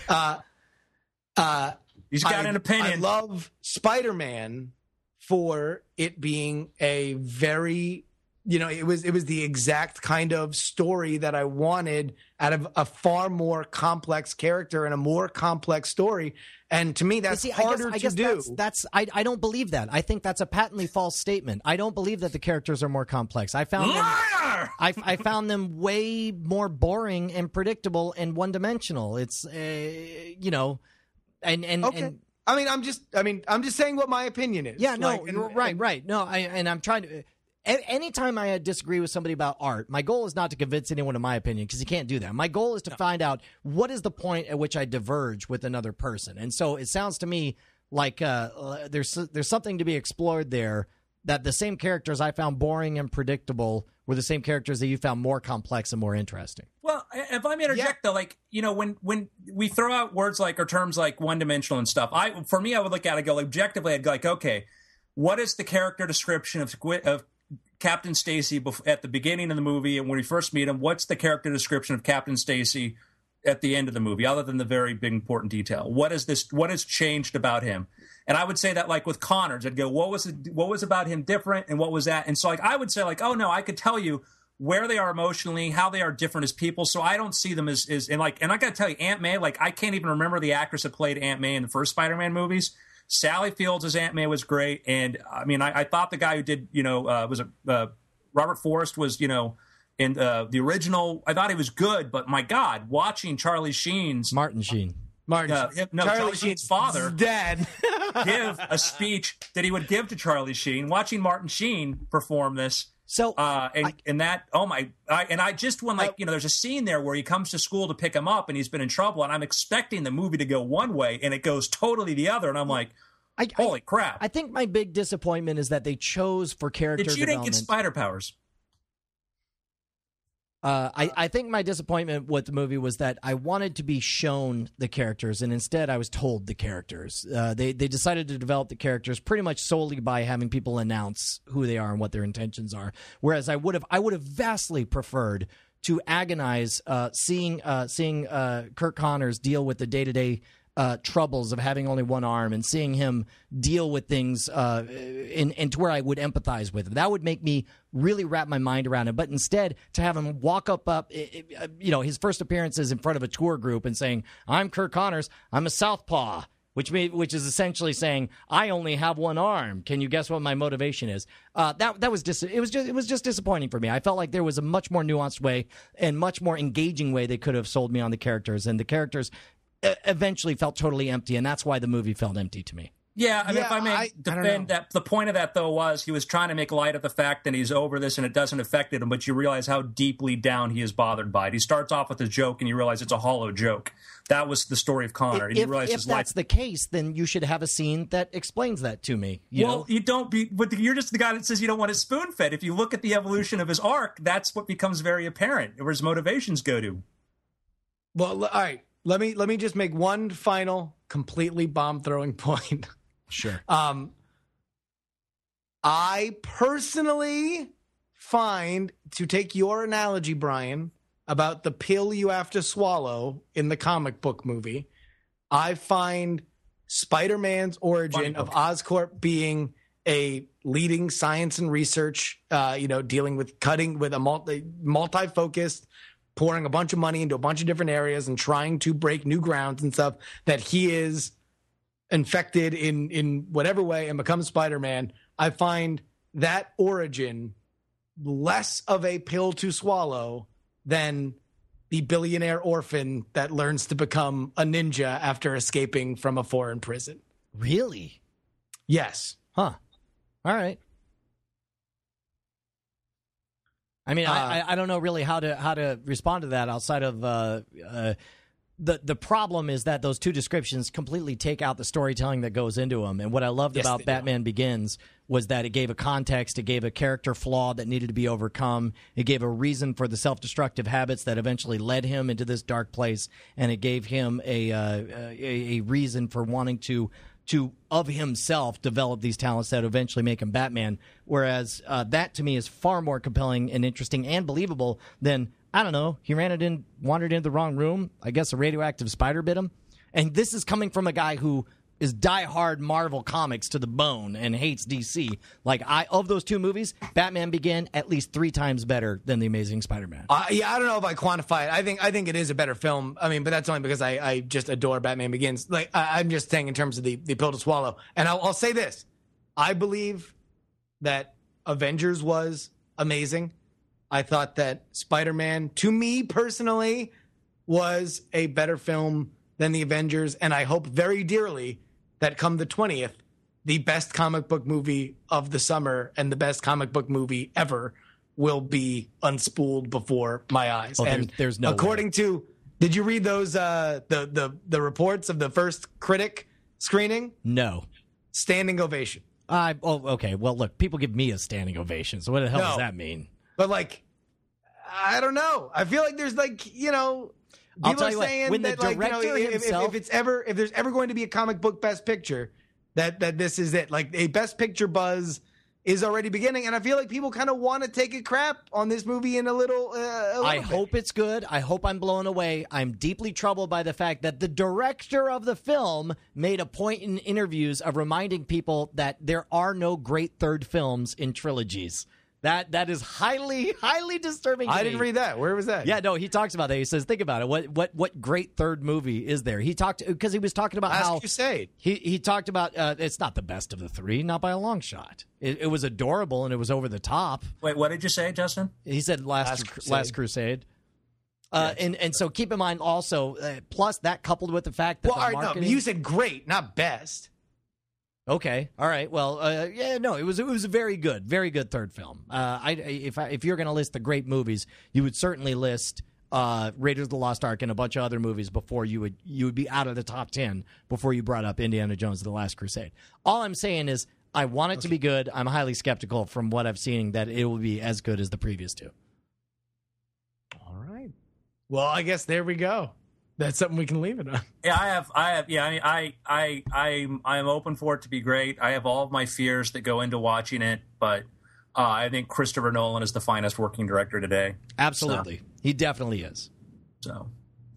Speaker 2: He's got an opinion.
Speaker 5: I love Spider-Man for it being a very, it was the exact kind of story that I wanted out of a far more complex character and a more complex story. And to me, that's harder to do.
Speaker 3: I don't believe that. I think that's a patently false statement. I don't believe that the characters are more complex. I found I found them way more boring and predictable and one-dimensional. It's okay.
Speaker 5: I'm just saying what my opinion is.
Speaker 3: Yeah, no, right. No, I'm trying to. Anytime I disagree with somebody about art, my goal is not to convince anyone of my opinion, because you can't do that. My goal is to find out what is the point at which I diverge with another person. And so it sounds to me like there's something to be explored there, that the same characters I found boring and predictable were the same characters that you found more complex and more interesting.
Speaker 2: Well, if I may interject, though, when we throw out words like, or terms like one-dimensional and stuff, I would look at it, go objectively, I'd go like, okay, what is the character description of Captain Stacy at the beginning of the movie, and when we first meet him, what's the character description of Captain Stacy at the end of the movie, other than the very big important detail? What has changed about him? And I would say that, like with Connors, I'd go, what was about him different, and what was that? And so I would say oh no, I could tell you where they are emotionally, how they are different as people. So I don't see them as and I got to tell you, Aunt May, I can't even remember the actress that played Aunt May in the first Spider-Man movies. Sally Fields as Aunt May was great, and I thought the guy who did Robert Forrest was in the original. I thought he was good, but my God, watching Charlie Sheen's
Speaker 3: Martin Sheen,
Speaker 2: Charlie Sheen's father
Speaker 5: dead
Speaker 2: give a speech that he would give to Charlie Sheen, watching Martin Sheen perform this.
Speaker 3: So
Speaker 2: there's a scene there where he comes to school to pick him up and he's been in trouble, and I'm expecting the movie to go one way and it goes totally the other, and I'm like, holy crap.
Speaker 3: I think my big disappointment is that they chose for character development.
Speaker 2: Didn't get spider powers.
Speaker 3: I think my disappointment with the movie was that I wanted to be shown the characters, and instead I was told the characters. They decided to develop the characters pretty much solely by having people announce who they are and what their intentions are. Whereas I would have vastly preferred to agonize seeing Kirk Connors deal with the day-to-day troubles of having only one arm, and seeing him deal with things and to where I would empathize with him. That would make me really wrap my mind around it. But instead, to have him walk up his first appearances in front of a tour group and saying, "I'm Kirk Connors, I'm a southpaw," which is essentially saying, "I only have one arm. Can you guess what my motivation is?" It was just disappointing for me. I felt like there was a much more nuanced way and much more engaging way they could have sold me on the characters, and the characters eventually felt totally empty, and that's why the movie felt empty to me.
Speaker 2: Yeah, if I may defend that, the point of that, though, was he was trying to make light of the fact that he's over this and it doesn't affect him, but you realize how deeply down he is bothered by it. He starts off with a joke, and you realize it's a hollow joke. That was the story of Connor.
Speaker 3: If that's the case, then you should have a scene that explains that to me.
Speaker 2: You don't be, but you're just the guy that says you don't want it spoon-fed. If you look at the evolution of his arc, that's what becomes very apparent, where his motivations go to.
Speaker 5: Well, all right. Let me just make one final completely bomb-throwing point.
Speaker 3: Sure.
Speaker 5: I personally find, to take your analogy, Brian, about the pill you have to swallow in the comic book movie, I find Spider-Man's origin of Oscorp being a leading science and research, dealing with cutting with a multi-focused, pouring a bunch of money into a bunch of different areas and trying to break new grounds and stuff, that he is infected in whatever way and becomes Spider-Man. I find that origin less of a pill to swallow than the billionaire orphan that learns to become a ninja after escaping from a foreign prison.
Speaker 3: Really?
Speaker 5: Yes.
Speaker 3: Huh. All right. I mean, I don't know really how to respond to that outside of The problem is that those two descriptions completely take out the storytelling that goes into them. And what I loved about Batman Begins was that it gave a context, it gave a character flaw that needed to be overcome, it gave a reason for the self-destructive habits that eventually led him into this dark place, and it gave him a reason for wanting to of himself develop these talents that eventually make him Batman. Whereas that to me is far more compelling and interesting and believable than, I don't know, he wandered into the wrong room. I guess a radioactive spider bit him. And this is coming from a guy who is diehard Marvel Comics to the bone and hates DC. Like, of those two movies, Batman Begin at least 3 times better than The Amazing Spider-Man.
Speaker 5: Yeah, I don't know if I quantify it. I think it is a better film. I mean, but that's only because I just adore Batman Begins. Like, I'm just saying in terms of the pill to swallow. And I'll say this. I believe that Avengers was amazing. I thought that Spider-Man, to me personally, was a better film than the Avengers. And I hope very dearly that come the 20th, the best comic book movie of the summer and the best comic book movie ever will be unspooled before my eyes.
Speaker 3: Oh,
Speaker 5: and
Speaker 3: there's no
Speaker 5: according
Speaker 3: way.
Speaker 5: to, did you read those the reports of the first critic screening?
Speaker 3: No.
Speaker 5: Standing ovation.
Speaker 3: Okay. Well, look, people give me a standing ovation. So what the hell does that mean?
Speaker 5: But like, I don't know. I feel like there's like, you know, people are saying
Speaker 3: when
Speaker 5: that,
Speaker 3: the
Speaker 5: like, you know,
Speaker 3: director
Speaker 5: if there's ever going to be a comic book best picture, that this is it. Like, a best picture buzz is already beginning, and I feel like people kind of want to take a crap on this movie in a little
Speaker 3: I hope it's good. I hope I'm blown away. I'm deeply troubled by the fact that the director of the film made a point in interviews of reminding people that there are no great third films in trilogies. That is highly, highly disturbing to me.
Speaker 5: I didn't read that. Where was that?
Speaker 3: Yeah, no, he talks about that. He says, think about it. What great third movie is there? He talked, because he was talking about
Speaker 5: Last Crusade.
Speaker 3: He talked about it's not the best of the 3, not by a long shot. It was adorable and it was over the top.
Speaker 2: Wait, what did you say, Justin?
Speaker 3: He said Last Crusade. And so keep in mind also, plus that coupled with the fact that the marketing...
Speaker 5: No, you said great, not best.
Speaker 3: Okay, all right. Well, it was a very good third film. If you're going to list the great movies, you would certainly list Raiders of the Lost Ark and a bunch of other movies before you would be out of the top 10 before you brought up Indiana Jones and the Last Crusade. All I'm saying is I want it to be good. I'm highly skeptical from what I've seen that it will be as good as the previous two.
Speaker 5: All right. Well, I guess there we go. That's something we can leave it on.
Speaker 2: Yeah, I have. Yeah, I'm open for it to be great. I have all of my fears that go into watching it, but I think Christopher Nolan is the finest working director today.
Speaker 3: Absolutely, he definitely is.
Speaker 2: So,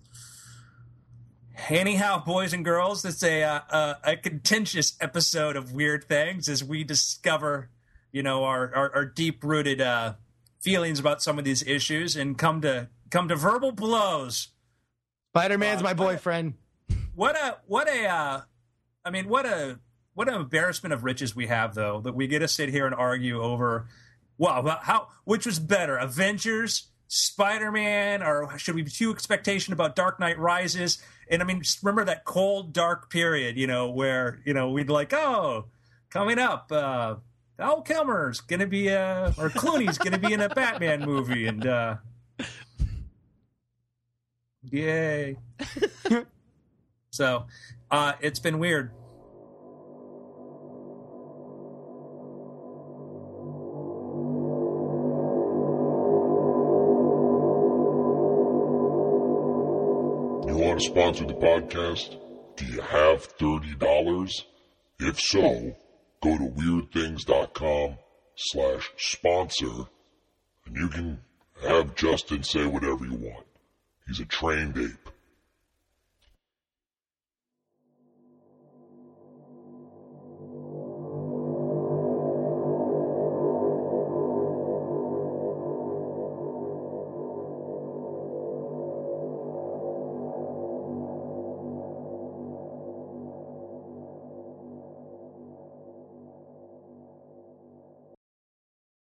Speaker 2: anyhow, boys and girls, it's a contentious episode of Weird Things as we discover, our deep rooted feelings about some of these issues and come to verbal blows.
Speaker 5: Spider-Man's my boyfriend.
Speaker 2: What an embarrassment of riches we have, though, that we get to sit here and argue over, which was better, Avengers, Spider-Man, or should we be too expectation about Dark Knight Rises? And I mean, just remember that cold, dark period, where, we'd like, coming up, Val Kilmer's going to be or Clooney's going to be in a Batman movie, and yay. So it's been weird.
Speaker 6: You want to sponsor the podcast? Do you have $30? If so, go to weirdthings.com/sponsor and you can have Justin say whatever you want. He's a trained ape.